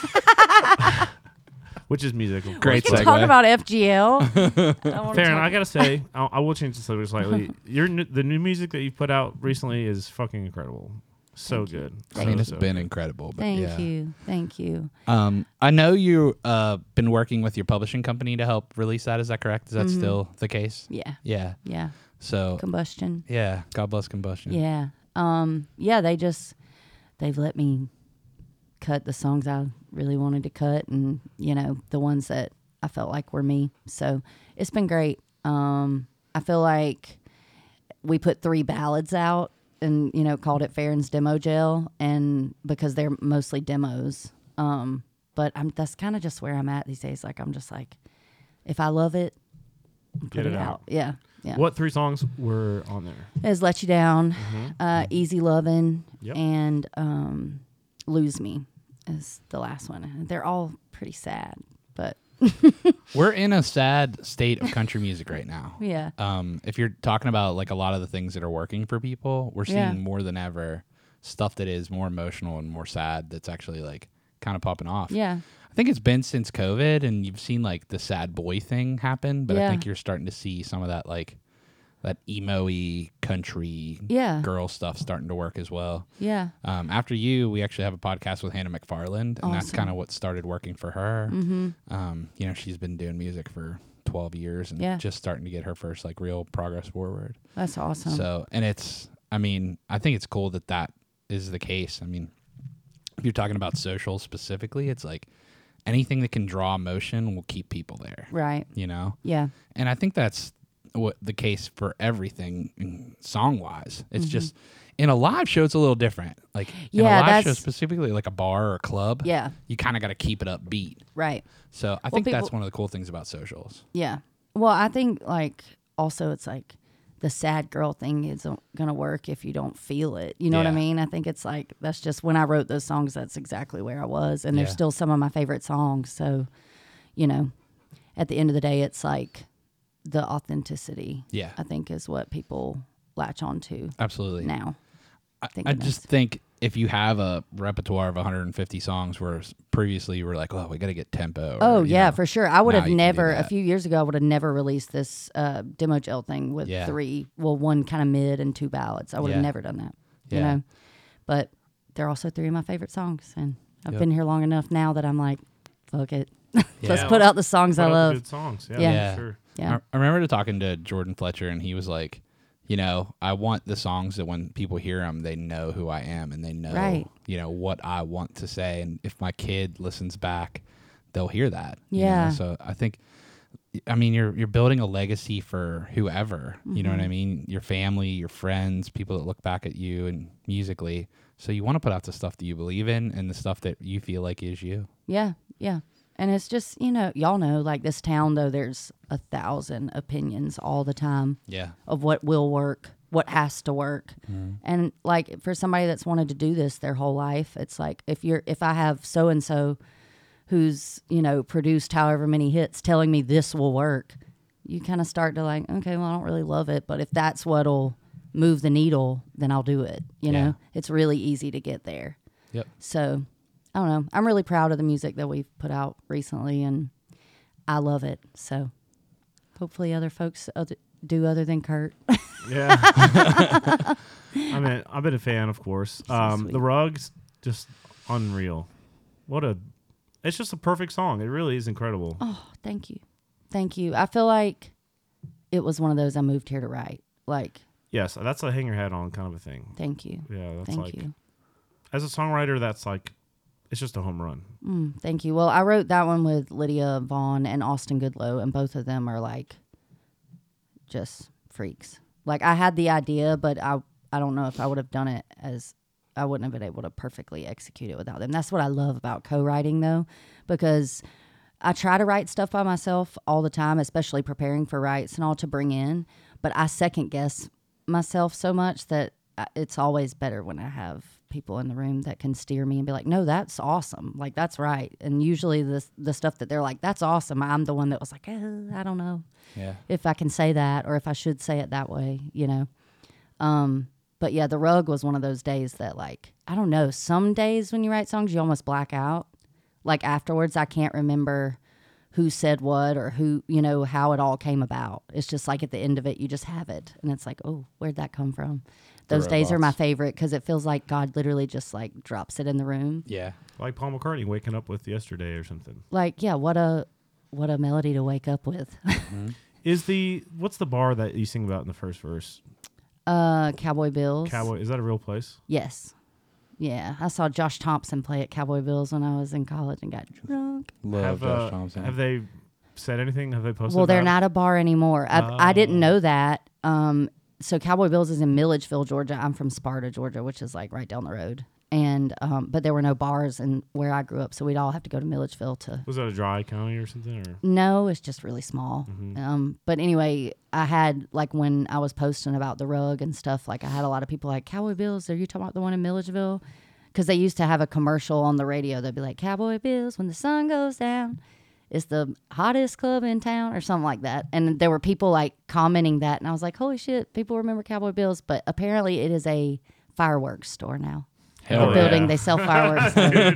So, which is music, of Great course. that. segue. Talk about F G L. I don't wanna Farron, talk- I gotta say, I'll, I will change the subject slightly. Your n- the new music that you've put out recently is fucking incredible. So Thank you. good. I So, mean, it's so been good. incredible. But Thank yeah. you. Thank you. Um, I know you uh been working with your publishing company to help release that. Is that correct? Is that Mhm. still the case? Yeah. Yeah. Yeah. So Combustion. yeah, God bless Combustion. Yeah. Um, yeah, they just they've let me cut the songs I really wanted to cut and, you know, the ones that I felt like were me. So it's been great. Um, I feel like we put three ballads out and, you know, called it Farron's Demo Gel, and because they're mostly demos. Um, but I'm that's kind of just where I'm at these days. Like I'm just like, if I love it, put Get it, it out. out. Yeah. Yeah. What three songs were on there? Is Let You Down, Mm-hmm. uh, Easy Lovin', Yep. and um, Lose Me is the last one. They're all pretty sad, but We're in a sad state of country music right now. yeah. Um, if you're talking about like a lot of the things that are working for people, we're seeing Yeah. more than ever stuff that is more emotional and more sad that's actually like kind of popping off. Yeah. I think it's been since COVID, and you've seen like the sad boy thing happen, but I Yeah. think you're starting to see some of that like that emo-y country Yeah. girl stuff starting to work as well. Yeah. Um, after you, we actually have a podcast with Hannah McFarland, and that's Awesome. kind of what started working for her. Mm-hmm. Um, you know, she's been doing music for twelve years and Yeah. just starting to get her first like real progress forward. That's awesome. So, and it's, I mean, I think it's cool that that is the case. I mean, if you're talking about social specifically, it's like anything that can draw emotion will keep people there, right. you know? Yeah. And I think that's what the case for everything song wise. It's Mhm. just in a live show, it's a little different. Like in Yeah, a live show, that's- specifically like a bar or a club, Yeah. you kind of got to keep it upbeat. Right. So I Well, think that's people- one of the cool things about socials. Yeah. Well, I think like also it's like the sad girl thing isn't gonna work if you don't feel it. You know what I Yeah. mean? I think it's like that's just when I wrote those songs, that's exactly where I was. And they're Yeah. still some of my favorite songs. So, you know, at the end of the day it's like the authenticity, Yeah, I think, is what people latch on to absolutely. now. I, Thank I goodness. just think if you have a repertoire of one hundred fifty songs, where s- previously you were like, oh, we got to get tempo. Oh or, you yeah, know, for sure. I would now have you can do never a that. few years ago. I would have never released this uh, demo gel thing with Yeah. three, well, one kind of mid and two ballads. I would have Yeah. never done that. You Yeah. know, but they're also three of my favorite songs, and I've Yep. been here long enough now that I'm like, fuck it, let's Yeah. put out the songs Put I out the love. good songs. Yeah, Yeah. Yeah. for sure. Yeah, I, I remember talking to Jordan Fletcher, and he was like, you know, I want the songs that when people hear them, they know who I am and they know, Right. you know, what I want to say. And if my kid listens back, they'll hear that. you know? Yeah. So I think, I mean, you're you're building a legacy for whoever. You know what Mm-hmm. I mean? Your family, your friends, people that look back at you and musically. So you want to put out the stuff that you believe in and the stuff that you feel like is you. yeah, yeah. And it's just, you know, y'all know, like this town though, there's a thousand opinions all the time Yeah. of what will work, what has to work. And like for somebody that's wanted to do this their whole life, it's like if you're if I have so and so who's, you know, produced however many hits telling me this will work, you kind of start to like, okay, well, I don't really love it, but if that's what'll move the needle, then I'll do it. You Yeah. know, it's really easy to get there. Yep. So I don't know. I'm really proud of the music that we've put out recently, and I love it. So hopefully other folks other, do other than Kurt. Yeah. I mean, I've been a fan, of course. So Um, sweet. the Rugs, just unreal. What a, it's just a perfect song. It really is incredible. Oh, thank you. Thank you. I feel like it was one of those I moved here to write. Like, Yes, that's a hang your hat on kind of a thing. thank you. Yeah, that's Thank like, you. as a songwriter, that's like, it's just a home run. Mm, thank you. Well, I wrote that one with Lydia Vaughn and Austin Goodlow, and both of them are like just freaks. Like, I had the idea, but I I don't know if I would have done it as I wouldn't have been able to perfectly execute it without them. That's what I love about co-writing, though, because I try to write stuff by myself all the time, especially preparing for writes and all to bring in. But I second guess myself so much that I- it's always better when I have people in the room that can steer me and be like, no, that's awesome. Like, that's right. And usually the, the stuff that they're like, that's awesome. I'm the one that was like, eh, I don't know Yeah. if I can say that or if I should say it that way, you know? Um, but yeah, The Rug was one of those days that, like, I don't know, some days when you write songs, you almost black out. Like, afterwards, I can't remember who said what or who, you know, how it all came about. It's just like at the end of it, you just have it. And it's like, oh, where'd that come from? Those days are my robots. favorite because it feels like God literally just, like, drops it in the room. Yeah. Like Paul McCartney waking up with Yesterday or something. Like, yeah, what a what a melody to wake up with. Is the, what's the bar that you sing about in the first verse? uh, Cowboy Bills. Cowboy, is that a real place? Yes. Yeah, I saw Josh Thompson play at Cowboy Bills when I was in college and got drunk. Love have, Josh uh, Thompson. have they said anything? Have they posted Well, they're about it? not a bar anymore. I, I Oh. didn't know that. Um, so Cowboy Bills is in Milledgeville, Georgia. I'm from Sparta, Georgia, which is like right down the road. And um, but there were no bars in where I grew up, so we'd all have to go to Milledgeville to. Was that a dry county or something? Or No, it's just really small. Mm-hmm. Um, but anyway, I had like when I was posting about the rug and stuff, like I had a lot of people like Cowboy Bills. Are you talking about the one in Milledgeville? Because they used to have a commercial on the radio. They'd be like, Cowboy Bills, when the sun goes down, it's the hottest club in town or something like that. And there were people like commenting that. And I was like, holy shit, people remember Cowboy Bills. But apparently it is a fireworks store now. Hell The building, yeah. they sell fireworks.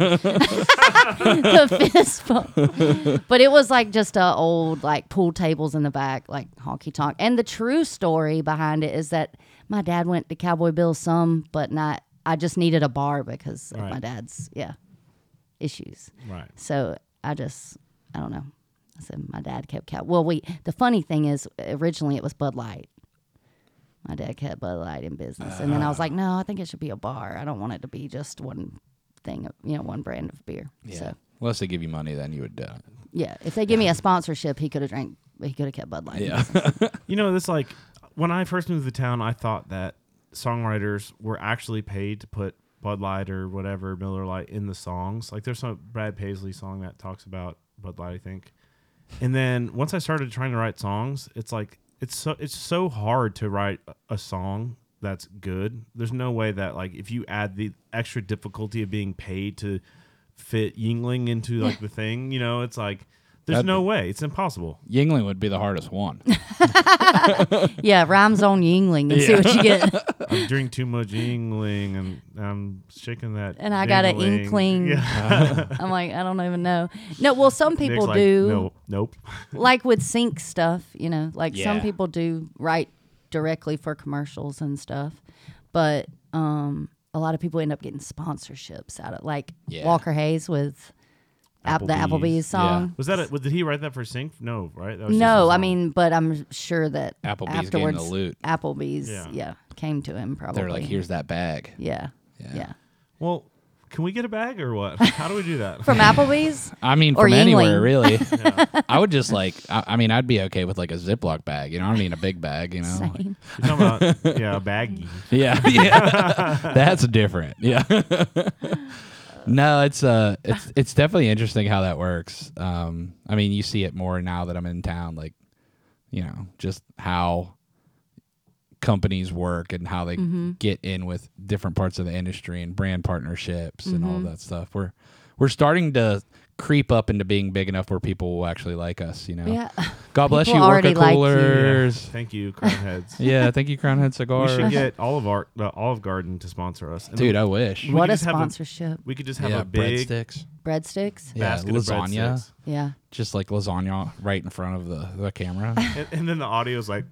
The fist bump. But it was like just a old like pool tables in the back, like honky tonk. And the true story behind it is that my dad went to Cowboy Bills some, but not. I just needed a bar because of Right. my dad's yeah issues. right. So I just I don't know. I said my dad kept cow. Well, we the funny thing is originally it was Bud Light. My dad kept Bud Light in business, and then I was like, no, I think it should be a bar. I don't want it to be just one thing, of, you know, one brand of beer. Yeah. So Unless they give you money, then you would do it. yeah, if they give me a sponsorship, he could have drank. He could have kept Bud Light. in Yeah. business. You know, this like when I first moved to town, I thought that songwriters were actually paid to put Bud Light or whatever Miller Lite in the songs. Like there's some Brad Paisley song that talks about Bud Light, I think. And then once I started trying to write songs, it's like it's so it's so hard to write a- a song that's good. There's no way that like if you add the extra difficulty of being paid to fit Yingling into like the thing, you know, it's like there's That'd no be- way. It's impossible. Yingling would be the hardest one. Yeah, rhymes on Yingling and see what you get. I drink too much Yingling and I'm shaking that. And I got an dingling. inkling. Yeah. I'm like, I don't even know. No, well, some people Nick's like, do. No, nope. Like with sync stuff, you know, like some Yeah. people do write directly for commercials and stuff, but um, a lot of people end up getting sponsorships out of like Yeah. Walker Hayes with App, the Applebee's. Applebee's song. Was that? A, did he write that for Sync? No, right? That was just No, his I song. mean, but I'm sure that Applebee's getting afterwards, the loot. Applebee's, Yeah. yeah. came to him probably. They're like, here's that bag. yeah, Yeah. yeah, Well, can we get a bag or what? How do we do that? from Applebe's. I mean, Or from anywhere, Yingling. really. I would just like, I, I mean, I'd be okay with like a Ziploc bag. You know, I don't mean a big bag, you know? Same. You're talking about yeah, a baggie. Yeah, yeah, that's different. Yeah. No, it's uh, it's it's definitely interesting how that works. Um, I mean, you see it more now that I'm in town, like, you know, just how companies work and how they Mm-hmm. get in with different parts of the industry and brand partnerships and all Mm-hmm. that stuff. We're we're starting to creep up into being big enough where people will actually like us. You know. Yeah. God bless People you, already Orca like you. Yeah. Coolers. Thank you, Crown Heads. Yeah, thank you, Crown Head We Cigars. should get Olive Art, uh, Olive Garden to sponsor us. And Dude, I wish. We What could a just have a- sponsorship. we could just have Yeah, a big breadsticks. Breadsticks. Yeah, basket of lasagna. breadsticks. Yeah. Just like lasagna right in front of the, the camera. And, and then the audio's like,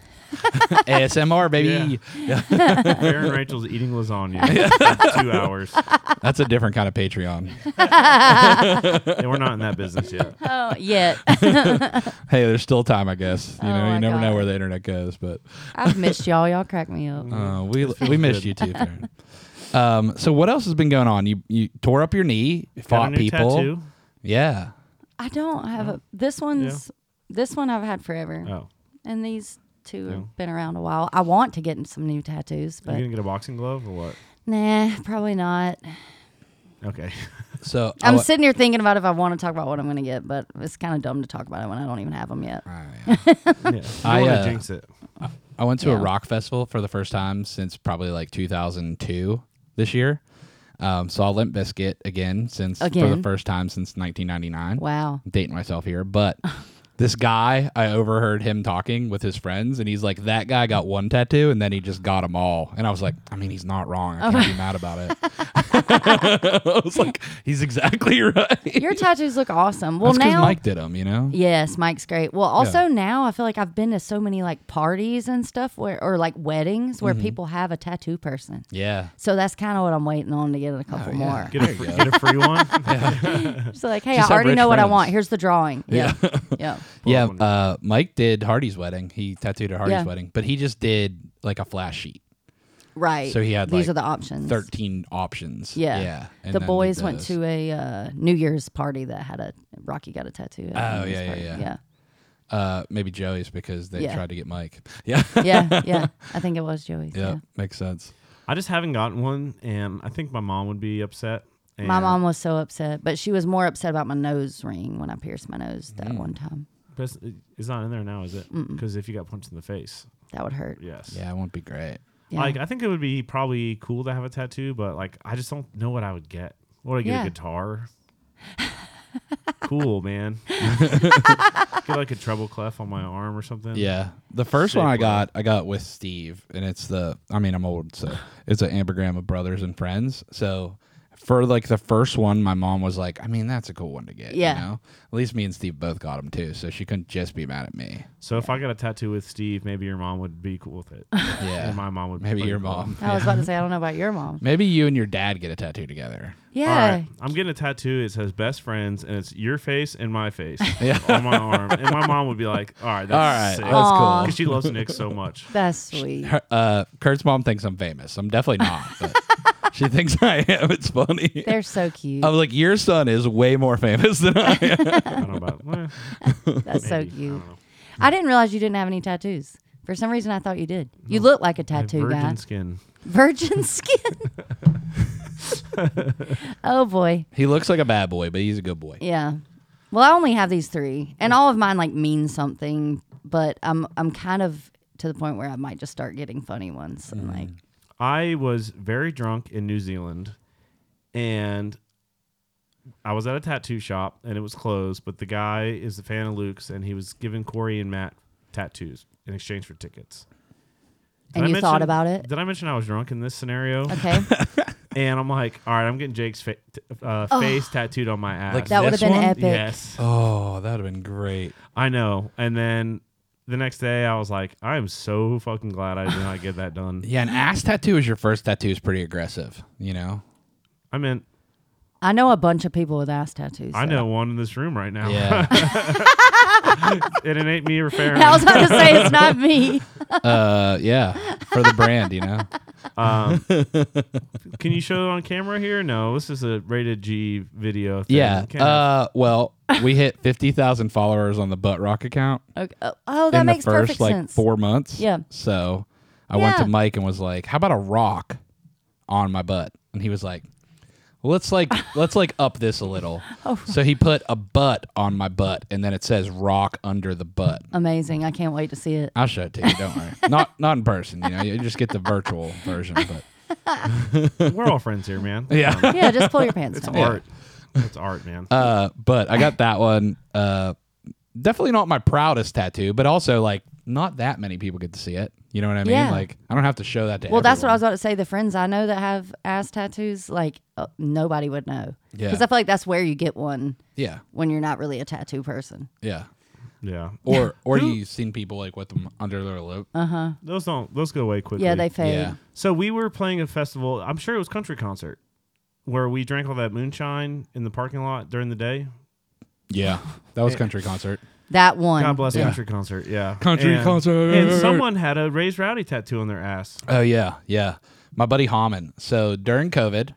A S M R, baby. Bear and Rachel's eating lasagna for two hours. That's a different kind of Patreon. And we're not in that business yet. Oh, yet. Hey, there's still time, I guess. You Oh know, my you never know God. where the internet goes, but I've missed y'all. Y'all crack me up. uh, we we missed you too. Farron. Um, so what else has been going on? You you tore up your knee, Got a fought new people. tattoo? Yeah. I don't have a. This one's. This one I've had forever. Oh, And these two Yeah. have been around a while. I want to get some new tattoos, you but gonna get a boxing glove or what? nah, probably not. Okay. So I'm I wa- sitting here thinking about if I want to talk about what I'm going to get, but it's kind of dumb to talk about it when I don't even have them yet. Ah, yeah. Yeah. You I, don't want uh, to jinx it. I went to a Yeah. rock festival for the first time since probably like two thousand two this year. Um, saw Limp Bizkit again since for the Again? first time since nineteen ninety-nine. Wow. I'm dating myself here, but this guy, I overheard him talking with his friends, and he's like, that guy got one tattoo, and then he just got them all. And I was like, I mean, he's not wrong. I can't be mad about it. I was like, he's exactly right. Your tattoos look awesome. Well, That's 'cause now. Mike did them, you know? Yes, Mike's great. Well, also now I feel like I've been to so many like parties and stuff where, or like weddings where people have a tattoo person. Yeah. So that's kind of what I'm waiting on to get a couple Oh, yeah. more. Get a, free, get a free one. So like, hey, Just I have already rich know what I friends. want. Here's the drawing. Yeah. Yeah. Yeah, one. uh, Mike did Hardy's wedding. He tattooed at Hardy's Yeah. wedding, but he just did like a flash sheet. Right. So he had These like are the options. thirteen options. Yeah. Yeah. and The then boys did went those. to a uh, New Year's party that had a Rocky got a tattoo. At a Oh, New Year's yeah, yeah, party. yeah. yeah. Uh, maybe Joey's because they Yeah. tried to get Mike. Yeah. Yeah, yeah. I think it was Joey's. yeah. Yeah. Makes sense. I just haven't gotten one, and I think my mom would be upset. My and- mom was so upset, but she was more upset about my nose ring when I pierced my nose that Mm. one time. But it's- it's not in there now, is it? Because if you got punched in the face, That would hurt. yes. Yeah, it won't be great. Yeah. Like I think it would be probably cool to have a tattoo, but like I just don't know what I would get. What would I get? Yeah. A guitar? Cool, man. Get like a treble clef on my arm or something. Yeah. The first Sick, one I bro. got, I got with Steve, and it's the, I mean, I'm old, so it's an ambigram of brothers and friends. So for like the first one, my mom was like, I mean, that's a cool one to get. Yeah. You know? At least me and Steve both got them too, so she couldn't just be mad at me. So if I got a tattoo with Steve, maybe your mom would be cool with it. Yeah. And my mom would. be Maybe pretty your cool. mom. I was about to say, I don't know about your mom. Maybe you and your dad get a tattoo together. Yeah. All right, I'm getting a tattoo. It says best friends, and it's your face and my face Yeah. on my arm. And my mom would be like, "All right, All that's right. sick." That's Aw. Because she loves Nick so much. That's sweet. Her- Uh, Kurt's mom thinks I'm famous. I'm definitely not. But she thinks I am. It's funny. They're so cute. I was like, your son is way more famous than I am. I don't know about. Well, That's so maybe. I cute. don't know. I didn't realize you didn't have any tattoos. For some reason, I thought you did. You look like a I have tattoo virgin guy. skin. Virgin skin. Oh boy. He looks like a bad boy, but he's a good boy. Yeah. Well, I only have these three, and all of mine like mean something. But I'm I'm kind of to the point where I might just start getting funny ones. And like, I was very drunk in New Zealand, and I was at a tattoo shop, and it was closed. But the guy is a fan of Luke's, and he was giving Corey and Matt tattoos in exchange for tickets. Did and I you thought mention- about it. Did I mention I was drunk in this scenario? Okay. And I'm like, all right, I'm getting Jake's fa- t- uh, face tattooed on my ass. Like That would have This been one? epic. Yes, Oh, that would have been great. I know. And then the next day, I was like, I am so fucking glad I did not get that done. Yeah, an ass tattoo as your first tattoo is pretty aggressive, you know? I mean, I know a bunch of people with ass tattoos. I so. know one in this room right now. Yeah. And it ain't me or Farron. I was about to say it's not me. uh, yeah, for the brand, you know? Um, can you show it on camera here? No, this is a rated G video. Thing. Yeah. Can't have- Uh, well, we hit fifty thousand followers on the Butt Rock account Okay. Oh, oh, that in makes the first perfect like sense. four months. Yeah. So I went to Yeah. Mike and was like, how about a rock on my butt? And he was like, well, let's like let's like up this a little. Oh. So he put a butt on my butt, and then it says rock under the butt. Amazing. I can't wait to see it. I'll show it to you. Don't worry. Not not in person. You know, you just get the virtual version. But we're all friends here, man. yeah, Yeah, just pull your pants It's down. art. That's art, man. Uh, but I got that one. Uh, definitely not my proudest tattoo, but also like not that many people get to see it. You know what I mean? Yeah. Like I don't have to show that to Well, that's what I was everyone. about to say. The friends I know that have ass tattoos, like uh, nobody would know. Yeah. Because I feel like that's where you get one Yeah, when you're not really a tattoo person. yeah. yeah. Or or you've seen people like with them under their lip. Those don't. Those go away quickly. Yeah, they fade. Yeah. So we were playing a festival. I'm sure it was country concert, where we drank all that moonshine in the parking lot during the day. Yeah, that was country concert. That one. God bless Yeah. country concert. Yeah, Country And- concert. And someone had a Raised Rowdy tattoo on their ass. Oh yeah, yeah. My buddy Haman. So during COVID,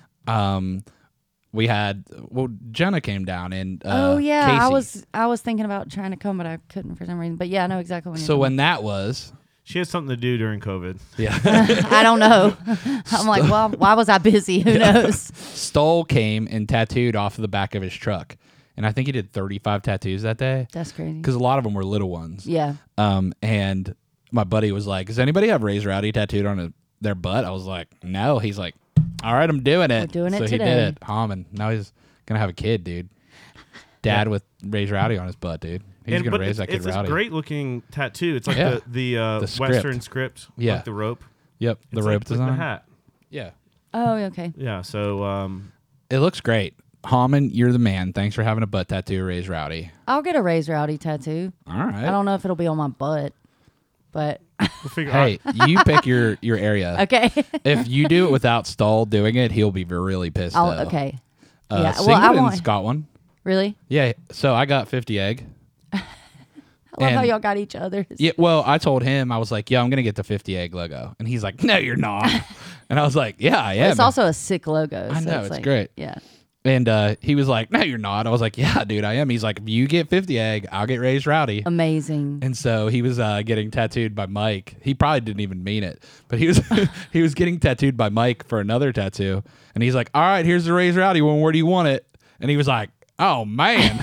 um, we had well Jenna came down and uh, Oh yeah, I Casey. was I was thinking about trying to come, but I couldn't for some reason. But yeah, I know exactly when. So you're when that was, She had something to do during COVID. yeah, I don't know. I'm like, well, why was I busy? Who knows? Stoll came and tattooed off of the back of his truck, and I think he did thirty-five tattoos that day That's crazy. because a lot of them were little ones. Yeah. Um, and my buddy was like, "Does anybody have Raised Rowdy tattooed on a, their butt?" I was like, "No." He's like, "All right, I'm doing it." We're doing it so he today. did it. Haman. Now he's gonna have a kid, dude. Dad with Raised Rowdy on his butt, dude. He's And- gonna but raise it's, that kid it's this rowdy. great looking tattoo. It's like Yeah. the the, uh, The script. Western script. Yeah. Like the rope. Yep, the It's rope like, like design. the hat. Yeah, Oh, okay. Yeah. So um, it looks great. Haman, you're the man. Thanks for having a butt tattoo, Raised Rowdy. I'll get a Raised Rowdy tattoo. All right. I don't know if it'll be on my butt, but we'll figure Hey, out. you pick your your area. okay. If you do it without Stoll doing it, he'll be really pissed. I'll, though. okay. Uh, Yeah, well, I Singleton's want- got one. Really? Yeah. So I got fifty egg. I love how And- y'all got each other's. Yeah. Well, I told him I was like, "Yeah, I'm gonna get the fifty egg logo," and he's like, "No, you're not." And I was like, "Yeah, I am." It's also a sick logo. I so know, it's, it's like, great. Yeah. And uh, he was like, "No, you're not." I was like, "Yeah, dude, I am." He's like, "If you get fifty egg, I'll get Raised Rowdy." Amazing. And so he was uh, getting tattooed by Mike. He probably didn't even mean it, but he was he was getting tattooed by Mike for another tattoo. And he's like, "All right, here's the Raised Rowdy one. Where do you want it?" And he was like, "Oh man."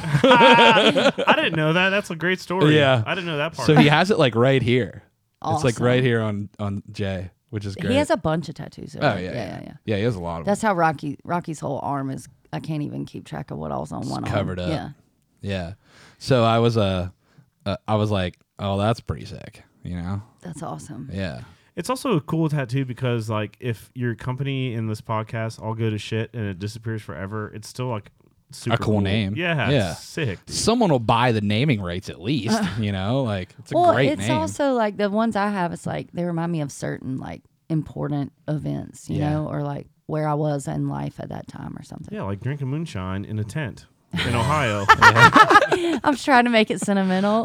I didn't know that. That's a great story. Yeah. I didn't know that part. So he has it like right here. It's like Awesome. right here on on Jay, which is great. He has a bunch of tattoos. oh though. yeah, yeah, yeah, yeah. Yeah, he has a lot of them. That's how Rocky Rocky's whole arm is. I can't even keep track of what all's on one arm. covered up. Yeah. Yeah. So I was uh, uh I was like, "Oh, that's pretty sick," you know? That's awesome. Yeah. It's also a cool tattoo because, like, if your company in this podcast all go to shit and it disappears forever, it's still like super cool name. Yeah, Yeah. it's sick. Dude. Someone will buy the naming rights at least, you know? Like it's a Well, great it's name. also like the ones I have. It's like they remind me of certain like important events, you Yeah. know, or like where I was in life at that time or something. Yeah, like drinking moonshine in a tent in Ohio. I'm trying to make it sentimental.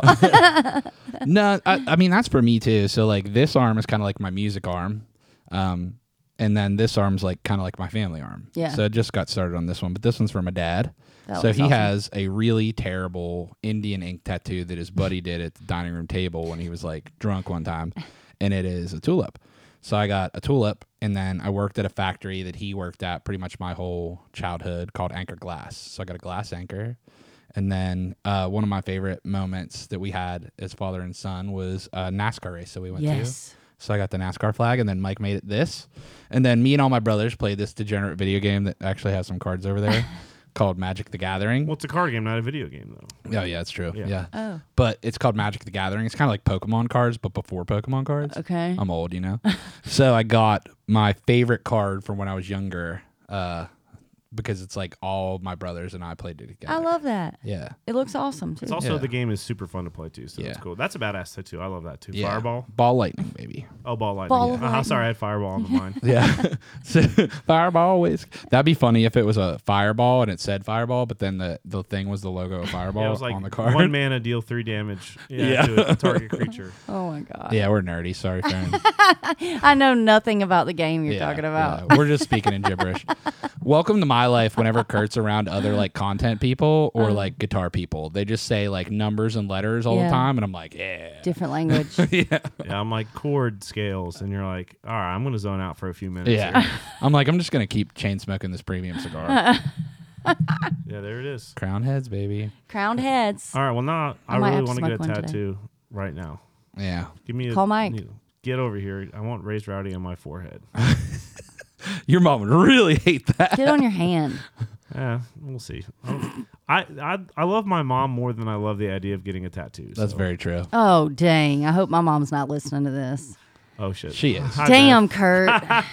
No, I, I mean that's for me too. So like this arm is kind of like my music arm, um, and then this arm's like kind of like my family arm. Yeah. So I just got started on this one, but this one's for my dad. That so looks he awesome. has a really terrible Indian ink tattoo that his buddy did at the dining room table when he was like drunk one time, and it is a tulip. So I got a tulip, and then I worked at a factory that he worked at pretty much my whole childhood called Anchor Glass. So I got a glass anchor. And then uh, one of my favorite moments that we had as father and son was a NASCAR race that we went to. Yes. So I got the NASCAR flag, and then Mike made it this. And then me and all my brothers played this degenerate video game that actually has some cards over there called Magic the Gathering. Well, it's a card game, not a video game, though. Oh, yeah, it's true. Yeah. Yeah. Oh, But it's called Magic the Gathering. It's kind of like Pokemon cards, but before Pokemon cards. okay. I'm old, you know? So I got my favorite card from when I was younger uh, because it's like all my brothers and I played it together. I love that. Yeah. It looks awesome too. It's also Yeah. the game is super fun to play too, so Yeah. it's cool. That's a badass tattoo. I love that too. Yeah. Fireball. Ball lightning, baby. Oh, ball lightning. Ball yeah. of Uh-huh, lightning. sorry, I had fireball on the mind. Yeah. So, fireball whisk. That'd be funny if it was a fireball and it said fireball, but then the, the thing was the logo of fireball Yeah, it was like on the card. one mana, deal three damage yeah, Yeah. to a target creature. oh my god. Yeah, we're nerdy. Sorry, Farron. I know nothing about the game you're Yeah, talking about. yeah. We're just speaking in gibberish. Welcome to my life whenever Kurt's around other like content people or like guitar people. They just say like numbers and letters all Yeah. the time, and I'm like, yeah. Different language. yeah. Yeah, I'm like chord scales, and you're like, all right, I'm gonna zone out for a few minutes. Yeah. here. I'm like, I'm just going to keep chain smoking this premium cigar. Yeah, there it is. Crown heads, baby. Crowned heads. All right, well now I, I might really have to want to get a smoke one today. tattoo right now. Yeah. Give me a Call Mike. you- Get over here. I want Raised Rowdy on my forehead. Your mom would really hate that. Get on your hand. Yeah, we'll see. I, I I love my mom more than I love the idea of getting a tattoo. That's so. very true. Oh, dang. I hope my mom's not listening to this. Oh, shit. She is. Hi, Damn, Beth. Kurt.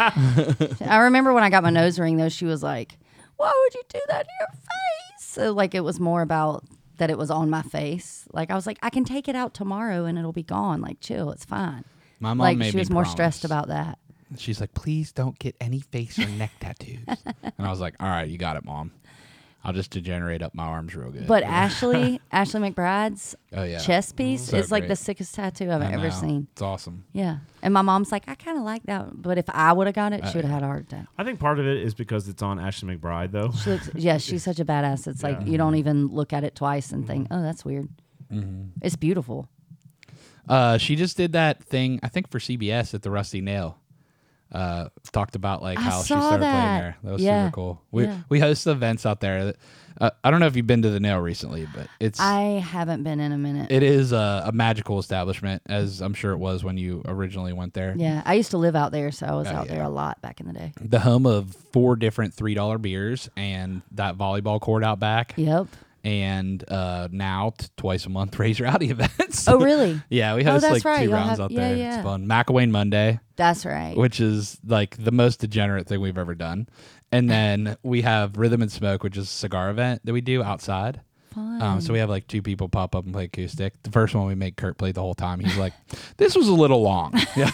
I remember when I got my nose ring, though, she was like, why would you do that to your face? So, like, it was more about that it was on my face. Like, I was like, I can take it out tomorrow and it'll be gone. Like, chill. It's fine. My mom Like, made she me was more promise. stressed about that. She's like, please don't get any face or neck tattoos. And I was like, all right, you got it, Mom. I'll just degenerate up my arms real good. But Ashley, Ashley McBride's oh yeah, chest piece So is like great. the sickest tattoo I've I ever know. seen. It's awesome. Yeah. And my mom's like, I kind of like that. But if I would have got it, Uh, she would have had a heart attack. I think part of it is because it's on Ashley McBride, though. She looks, yeah, she's such a badass. It's like Yeah. you don't even look at it twice and think, oh, that's weird. Mm-hmm. It's beautiful. Uh, she just did that thing, I think, for C B S at the Rusty Nail. Uh, talked about like I how she saw started playing that. there. That was Yeah. super cool. We Yeah. we host events out there. Uh, I don't know if you've been to the Nail recently, but it's I haven't been in a minute. it is a, a magical establishment, as I'm sure it was when you originally went there. Yeah, I used to live out there, so I was Oh, out yeah. there a lot back in the day. The home of four different three dollar beers and that volleyball court out back. Yep. And uh, now t- twice a month raise rowdy events. Oh, really? Yeah, we Oh, host that's like right. two Y'all rounds have- out yeah, there. yeah. It's fun. McElwain Monday, That's right. which is like the most degenerate thing we've ever done. And then we have Rhythm and Smoke, which is a cigar event that we do outside. Fun. Um, so we have like two people pop up and play acoustic. The first one we made Kurt play the whole time. He's like, "This was a little long," yeah.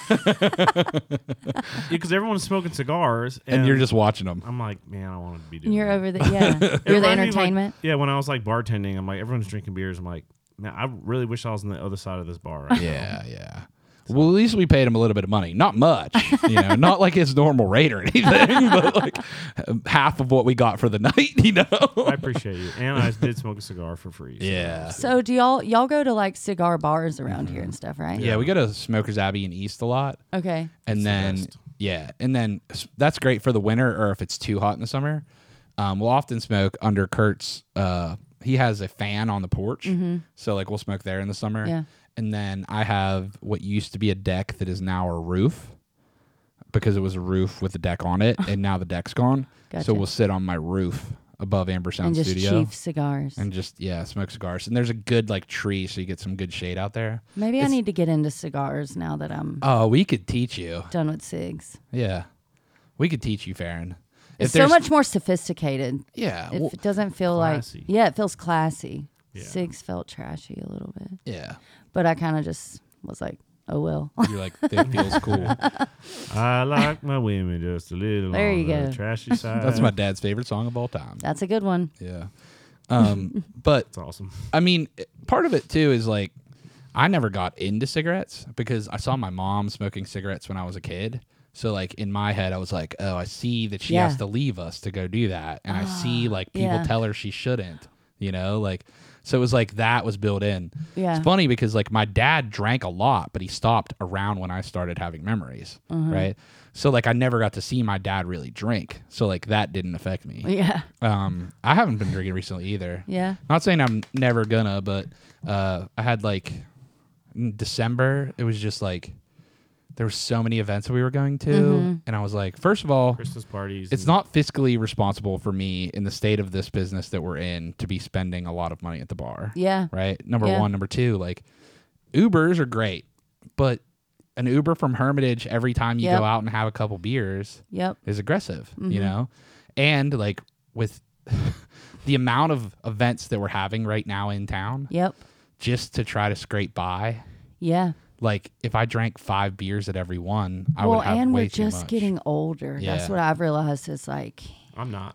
Because everyone's smoking cigars. And, and you're just watching them. I'm like, man, I want to be doing You're that. over the yeah. It You're the reminded me of, like- entertainment. yeah, when I was like bartending, I'm like, everyone's drinking beers. I'm like, man, I really wish I was on the other side of this bar right now. Yeah, yeah. Well, at least we paid him a little bit of money. Not much, you know, not like his normal rate or anything, but like half of what we got for the night, you know. I appreciate you. And I did smoke a cigar for free. so- Yeah. So do y'all y'all go to like cigar bars around here and stuff, right? Yeah, we go to Smokers Abbey in East a lot. Okay. And It's the then, best. yeah, and then s- that's great for the winter or if it's too hot in the summer. Um, we'll often smoke under Kurt's, uh, he has a fan on the porch. So, like, we'll smoke there in the summer. Yeah. And then I have what used to be a deck that is now a roof because it was a roof with a deck on it, and now the deck's gone. Gotcha. So we'll sit on my roof above Amber Sound And just Studio chief cigars. and just, yeah, smoke cigars. And there's a good, like, tree, so you get some good shade out there. Maybe I it's- need to get into cigars now that I'm Oh, we could teach you. done with cigs. Yeah. We could teach you, Farron. It's If so there's- much more sophisticated. Yeah. If well, it doesn't feel Classy. like yeah, it feels classy. Yeah. Cigs felt trashy a little bit, yeah. but I kind of just was like, oh well. You're like, it feels cool. I like my women just a little There on you the go. trashy side. That's my dad's favorite song of all time. That's a good one. Yeah. Um, but That's awesome. I mean, part of it too is like, I never got into cigarettes because I saw my mom smoking cigarettes when I was a kid. So like in my head, I was like, oh, I see that she Yeah. has to leave us to go do that, and I see like people yeah. tell her she shouldn't. You know, like so it was like that was built in. Yeah. It's funny because like my dad drank a lot, but he stopped around when I started having memories, Mm-hmm. right? So like I never got to see my dad really drink. So like that didn't affect me. Yeah. Um, I haven't been drinking recently either. Yeah. Not saying I'm never gonna, but uh, I had like in December. It was just like there were so many events that we were going to, Mm-hmm. and I was like, first of all, Christmas parties. it's and- not fiscally responsible for me in the state of this business that we're in to be spending a lot of money at the bar. Yeah. Right. Number Yeah. one. Number two. Like Ubers are great, but an Uber from Hermitage every time you Yep. go out and have a couple beers Yep. is aggressive, Mm-hmm. you know? And like with the amount of events that we're having right now in town, Yep. just to try to scrape by, Yeah. like if I drank five beers at every one, I well, would have and way we're too just much. getting older. That's Yeah. what I've realized. Is like, I'm not.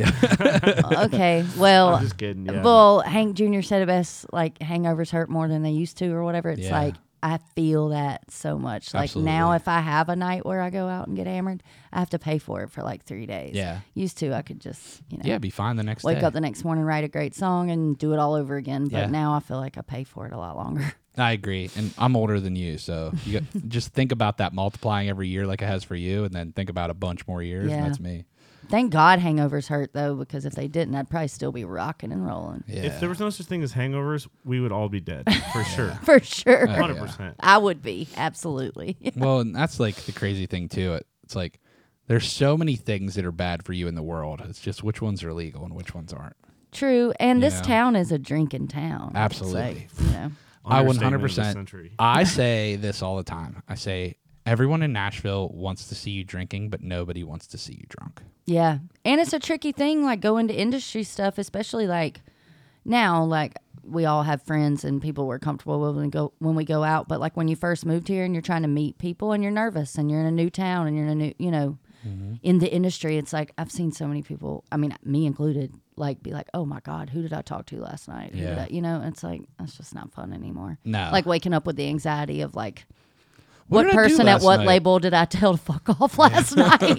okay, well, I'm just kidding. Yeah. well, Hank Junior said it best. Like hangovers hurt more than they used to, or whatever. It's Yeah. like I feel that so much. Like now, Absolutely. if I have a night where I go out and get hammered, I have to pay for it for like three days. Yeah. Used to, I could just you know Yeah, be fine the next wake day. up the next morning, write a great song, and do it all over again. But Yeah. now I feel like I pay for it a lot longer. I agree, and I'm older than you, so you got, just think about that multiplying every year like it has for you, and then think about a bunch more years, Yeah. and that's me. Thank God hangovers hurt though, because if they didn't, I'd probably still be rocking and rolling Yeah. If there was no such thing as hangovers, we would all be dead for sure. for sure. Uh, Hundred yeah. percent. I would be absolutely. Well, and that's like the crazy thing too. It, it's like There's so many things that are bad for you in the world. It's just which ones are legal and which ones aren't. True, and this Yeah. town is a drinking town. Absolutely. It's like, you know. I one Understatement hundred of the percent. century. I say this all the time. I say everyone in Nashville wants to see you drinking, but nobody wants to see you drunk. Yeah. And it's a tricky thing, like going to industry stuff, especially like now, like we all have friends and people we're comfortable with when we go when we go out. But like when you first moved here and you're trying to meet people and you're nervous and you're in a new town and you're in a new, you know, mm-hmm. in the industry, it's like I've seen so many people, I mean, me included, like be like, oh my God, who did I talk to last night? Who Yeah. did I, you know, it's like that's just not fun anymore. No. Like waking up with the anxiety of like, What what did I do person at last what night? label did I tell to fuck off last night?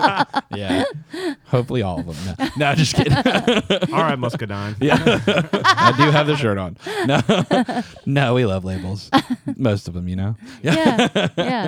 Yeah. Hopefully all of them. No, no just kidding. All right, Muscadine. Yeah. I do have the shirt on. No. No, we love labels. Most of them, you know? yeah, yeah.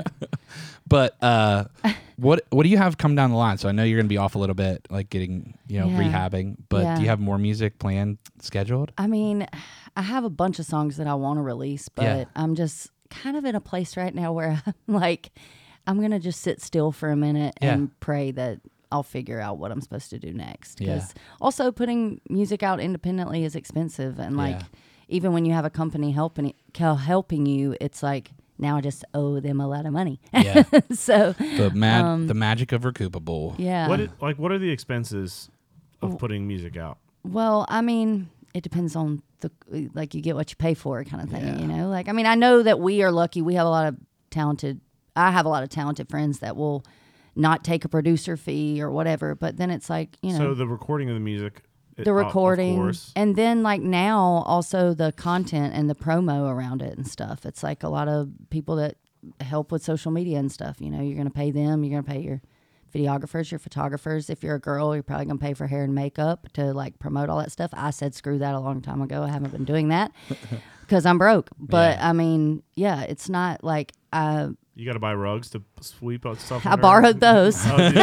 But uh, what what do you have come down the line? So I know you're going to be off a little bit, like getting, you know, Yeah. rehabbing. But Yeah. do you have more music planned, scheduled? I mean, I have a bunch of songs that I want to release, but Yeah. I'm just kind of in a place right now where I'm like, I'm going to just sit still for a minute Yeah. and pray that I'll figure out what I'm supposed to do next. Yeah. Because also putting music out independently is expensive. And like, Yeah. even when you have a company helping, helping you, it's like, now I just owe them a lot of money. Yeah. so, The mag- Um, the magic of recoupable. yeah. What it, like what are the expenses of putting music out? Well, I mean, it depends on the like you get what you pay for kind of thing, Yeah. you know. Like I mean, I know that we are lucky. We have a lot of talented. I have a lot of talented friends that will not take a producer fee or whatever. But then it's like you know So the recording of the music, it- the uh, of recording, course. and then like now also the content and the promo around it and stuff. It's like a lot of people that help with social media and stuff. You know, you're going to pay them. You're going to pay your videographers, your photographers. If you're a girl, you're probably going to pay for hair and makeup to like promote all that stuff. I said screw that a long time ago. I haven't been doing that because I'm broke. But Yeah. I mean, yeah, it's not like I You got to buy rugs to sweep out stuff. I under? borrowed those. Oh, did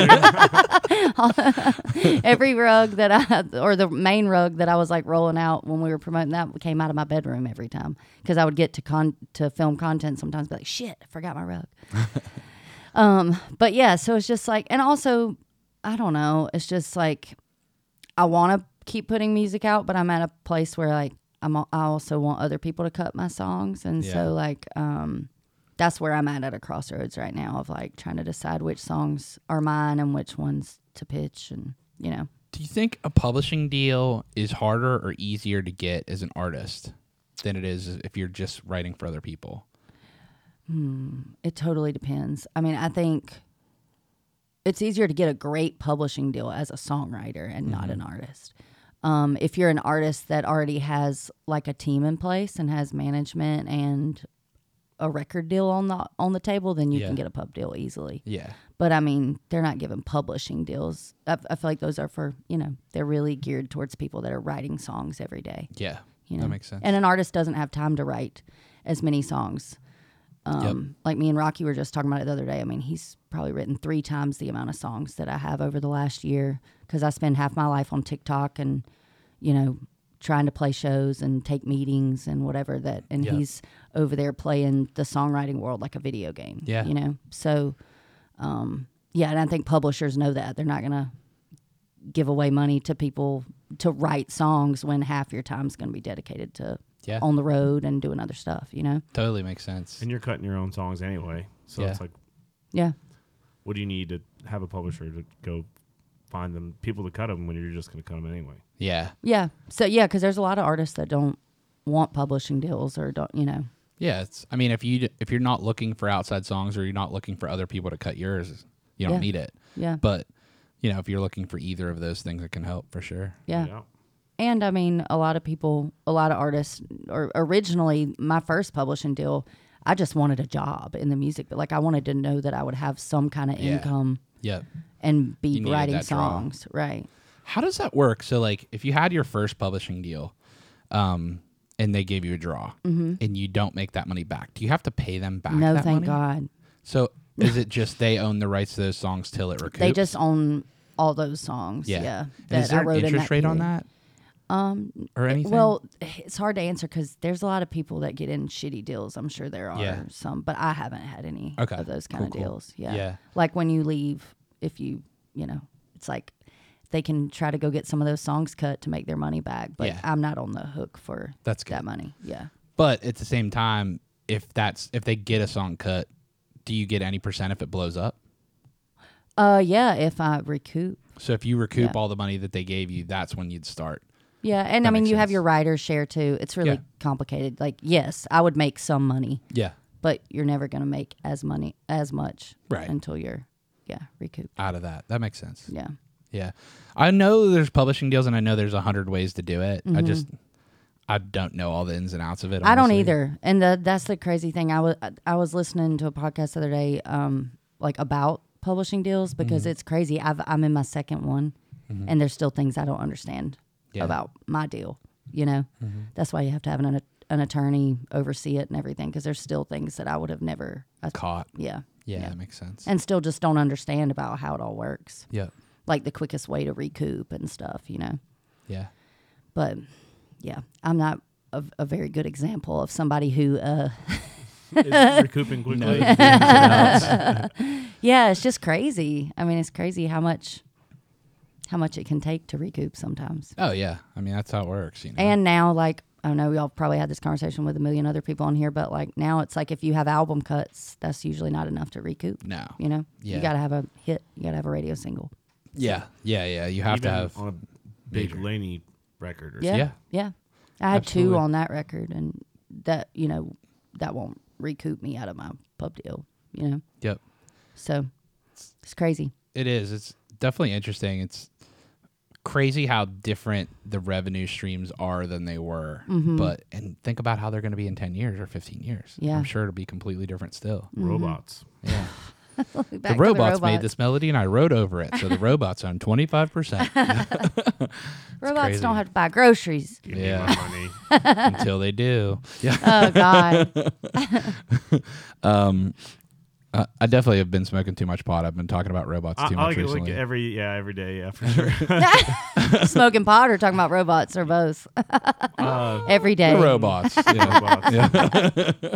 you? Every rug that I or the main rug that I was like rolling out when we were promoting that came out of my bedroom every time because I would get to con to film content sometimes be like shit I forgot my rug. um, but yeah, so it's just like, and also I don't know, it's just like I want to keep putting music out, but I'm at a place where like I'm I also want other people to cut my songs, and Yeah. so like um. That's where I'm at at a crossroads right now of like trying to decide which songs are mine and which ones to pitch, and you know. Do you think a publishing deal is harder or easier to get as an artist than it is if you're just writing for other people? It totally depends. I mean, I think it's easier to get a great publishing deal as a songwriter and not an artist. Um, if you're an artist that already has like a team in place and has management and a record deal on the on the table, then you Yeah. can get a pub deal easily. Yeah. But I mean, they're not giving publishing deals. I, I feel like those are for, you know, they're really geared towards people that are writing songs every day. Yeah. You know? That makes sense. And an artist doesn't have time to write as many songs. Um, Like me and Rocky were just talking about it the other day. I mean, he's probably written three times the amount of songs that I have over the last year because I spend half my life on TikTok and, you know, trying to play shows and take meetings and whatever that. And Yep. he's over there playing the songwriting world like a video game. Yeah. You know? So, um, yeah, and I think publishers know that. They're not going to give away money to people to write songs when half your time's going to be dedicated to Yeah. on the road and doing other stuff, you know? Totally makes sense. And you're cutting your own songs anyway. So Yeah. it's like, Yeah. what do you need to have a publisher to go find them people to cut them when you're just going to cut them anyway? Yeah. Yeah. So, yeah, because there's a lot of artists that don't want publishing deals or don't, you know. Yeah, it's. I mean, if you if you're not looking for outside songs or you're not looking for other people to cut yours, you don't Yeah. need it. Yeah. But you know, if you're looking for either of those things, it can help for sure. Yeah. And I mean, a lot of people, a lot of artists, or originally my first publishing deal, I just wanted a job in the music, but like I wanted to know that I would have some kind of Yeah. income Yep. and You be needed writing that draw. songs. Right. How does that work? So, like, if you had your first publishing deal, um, and they gave you a draw, Mm-hmm. and you don't make that money back, do you have to pay them back? No, that thank money? God. So, is it just they own the rights to those songs till it recoups? They just own all those songs. Yeah. Yeah. And is there I wrote an in interest that rate on period. that? Um, or anything? Well, it's hard to answer because there's a lot of people that get in shitty deals. I'm sure there are Yeah. some, but I haven't had any Okay. of those kind Cool, of cool. deals. Yeah. Yeah. Like when you leave, if you, you know, it's like they can try to go get some of those songs cut to make their money back, but Yeah. I'm not on the hook for That's good. that money. Yeah. But at the same time, if that's if they get a song cut, do you get any percent if it blows up? Uh, yeah, if I recoup. So if you recoup Yeah. all the money that they gave you, that's when you'd start. Yeah, and That I mean, makes you have sense. your writer's share too. It's really Yeah. complicated. Like, yes, I would make some money, Yeah. but you're never going to make as money as much Right. until you're, yeah, recoup. Out of that. That makes sense. Yeah. Yeah. I know there's publishing deals and I know there's a hundred ways to do it. I just I don't know all the ins and outs of it. I don't honestly. either. And the, that's the crazy thing. I was I was listening to a podcast the other day, um, like about publishing deals because Mm-hmm. it's crazy. I've, I'm in my second one, and there's still things I don't understand Yeah. about my deal. You know, that's why you have to have an an attorney oversee it and everything because there's still things that I would have never I, Caught. Yeah, Yeah, that makes sense. and still just don't understand about how it all works. Yeah. Like the quickest way to recoup and stuff. You know. Yeah. But yeah, I'm not a, a very good example of somebody who, uh, Is recouping quickly. yeah, it's just crazy. I mean, it's crazy how much, how much it can take to recoup sometimes. Oh yeah. I mean that's how it works, you know. And now, like, I know y'all probably had this conversation with a million other people on here, but like now it's like if you have album cuts, that's usually not enough to recoup. no. You know, Yeah. you got to have a hit. You got to have a radio single. Yeah. Yeah, yeah. You have Even to have on a big major. Laney record or Yeah, Yeah. yeah. I had Absolutely. two on that record, and that you know that won't recoup me out of my pub deal. You know. Yep. So it's crazy. It is. It's definitely interesting. It's crazy how different the revenue streams are than they were. But and think about how they're going to be in ten years or fifteen years. Yeah. I'm sure it'll be completely different still. robots. Yeah. Back the to robots made robots. this melody and I wrote over it. So the robots own twenty-five percent Robots crazy. don't have to buy groceries. Give Yeah. me my money. until they do. Yeah. Oh God. Um, I I definitely have been smoking too much pot. I've been talking about robots I, too I much like it like recently. every yeah every day yeah for sure. Smoking pot or talking about robots or both. uh, Every day. the robots. Yeah. robots.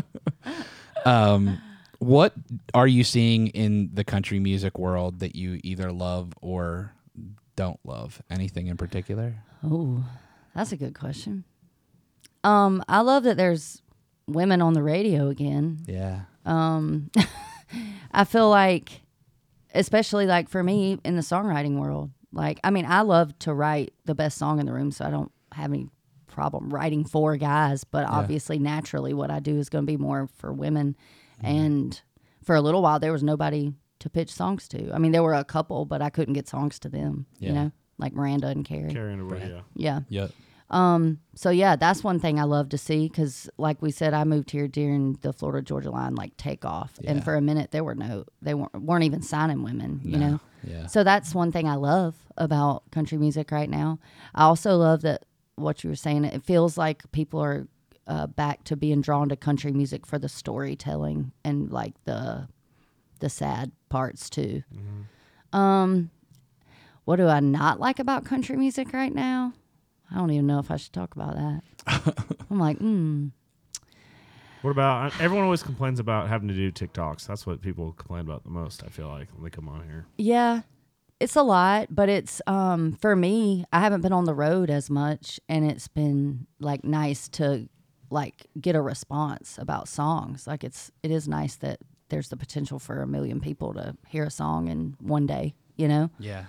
Um, what are you seeing in the country music world that you either love or don't love? Anything in particular? Oh, that's a good question. Um, I love that there's women on the radio again. Yeah. Um, I feel like, especially like for me in the songwriting world, like, I mean, I love to write the best song in the room, so I don't have any problem writing for guys, but obviously naturally what I do is going to be more for women. And for a little while, there was nobody to pitch songs to. I mean, there were a couple, but I couldn't get songs to them, Yeah. you know, like Miranda and Carrie. Carrying away, yeah. Yeah. Yep. Um, so yeah, that's one thing I love to see because, like we said, I moved here during the Florida Georgia line like takeoff, Yeah. and for a minute there were no, they weren't weren't even signing women, you No. know. Yeah. So that's one thing I love about country music right now. I also love that what you were saying. It feels like people are uh, back to being drawn to country music for the storytelling and like the the sad parts too. Um, what do I not like about country music right now? I don't even know if I should talk about that. I'm like, hmm. What about everyone always complains about having to do TikToks? That's what people complain about the most. I feel like when they come on here. Yeah, it's a lot, but it's um for me, I haven't been on the road as much, and it's been like nice to like get a response about songs. Like it's it is nice that there's the potential for a million people to hear a song in one day, you know? Yeah.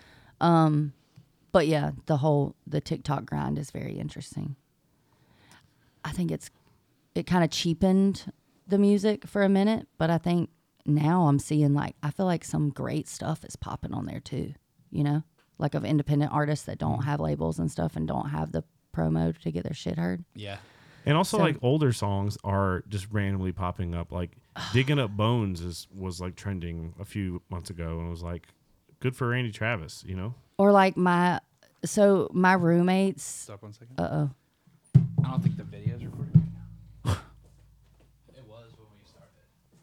But yeah, the whole the TikTok grind is very interesting. I think it's it kind of cheapened the music for a minute, but I think now I'm seeing like I feel like some great stuff is popping on there too, you know? Like of independent artists that don't have labels and stuff and don't have the promo to get their shit heard. Yeah. And also, So- like older songs are just randomly popping up. Like "Digging Up Bones" is was like trending a few months ago, and it was like good for Randy Travis. You know, Or like my so my roommates Stop one second. uh oh. I don't think the video's recording right now. It was when we started.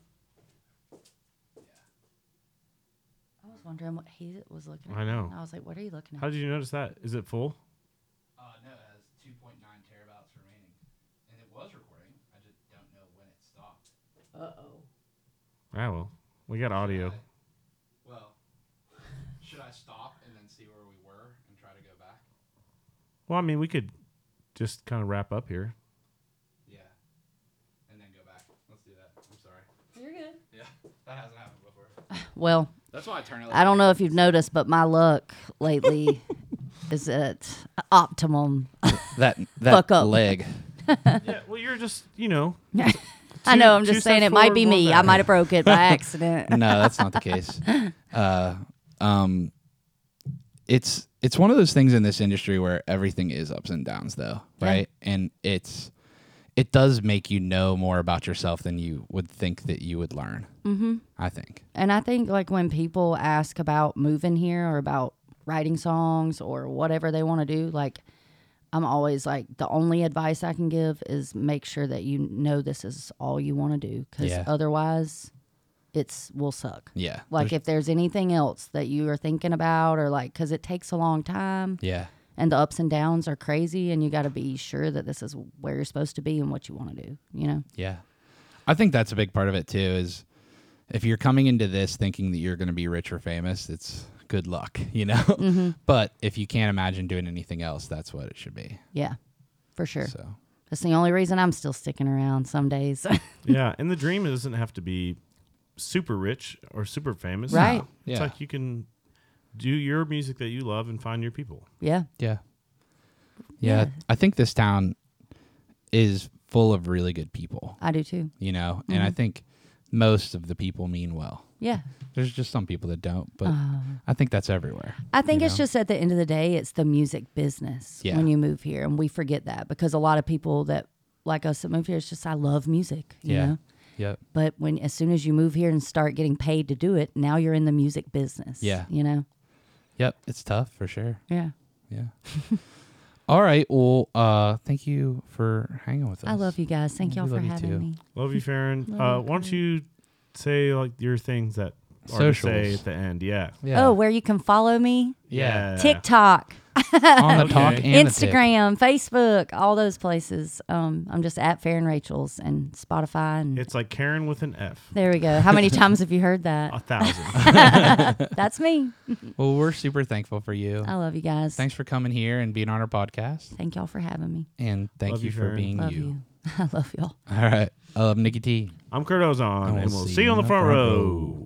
I was wondering what he was looking at. I know. I was like, what are you looking at? how did you notice that? Is it full? Uh, no, it has two point nine terabytes remaining. And it was recording. I just don't know when it stopped. Uh oh. Ah, well, we got audio. Well, I stop and then see where we were and try to go back? Well, I mean, we could just kind of wrap up here. Yeah. And then go back. Let's do that. I'm sorry. You're good. Yeah. That hasn't happened before. Well, That's why I turn it like I don't know if you've noticed, but my luck lately is at optimum. that that Fuck up. leg. Yeah, well, you're just, you know. I know. I'm two just saying steps it might forward, be one me. I back. might have broke it by accident. No, that's not the case. Uh, um, it's it's one of those things in this industry where everything is ups and downs, though, Yeah. right? And it's it does make you know more about yourself than you would think that you would learn. Mm-hmm. I think. And I think like when people ask about moving here or about writing songs or whatever they want to do, like I'm always like, the only advice I can give is make sure that you know this is all you want to do, because Yeah. otherwise it's will suck. Yeah. Like There's- if there's anything else that you are thinking about, or like, because it takes a long time yeah. and the ups and downs are crazy, and you got to be sure that this is where you're supposed to be and what you want to do, you know? Yeah. I think that's a big part of it too, is if you're coming into this thinking that you're going to be rich or famous, it's good luck, you know? Mm-hmm. But if you can't imagine doing anything else, that's what it should be. Yeah, for sure. So, That's the only reason I'm still sticking around some days. Yeah, and the dream doesn't have to be super rich or super famous. Right. It's Yeah. like you can do your music that you love and find your people. Yeah. yeah. yeah. Yeah. I think this town is full of really good people, I do too. you know? And I think most of the people mean well. Yeah. There's just some people that don't, but Uh, I think that's everywhere. I think you it's know? just at the end of the day, it's the music business Yeah. when you move here. And we forget that, because a lot of people that like us that move here, it's just, I love music, you Yeah. know? Yep. But when, as soon as you move here and start getting paid to do it, now you're in the music business. Yeah. You know? Yep. It's tough for sure. Yeah. Yeah. All right. Well, uh, thank you for hanging with us. I love you guys. Thank Yeah, y'all we for love you having too. me. Love you, Farron. Love uh, you, why don't Kurt. you say like your things that are to say Socials. at the end? Yeah. Yeah. Oh, where you can follow me? yeah. TikTok, On the Okay. talk and the tick. Instagram, Facebook, all those places. Um, I'm just at Farron Rachel's and Spotify. And It's like Karen with an F. there we go. How many times have you heard A that? thousand. That's me. Well, we're super thankful for you. I love you guys. Thanks for coming here and being on our podcast. Thank y'all for having me. And thank Love you you, for Farron. being Love you. you. I love y'all. All right. I love Nikki T. I'm Kurt Ozon, And and we'll we'll see you on the front row.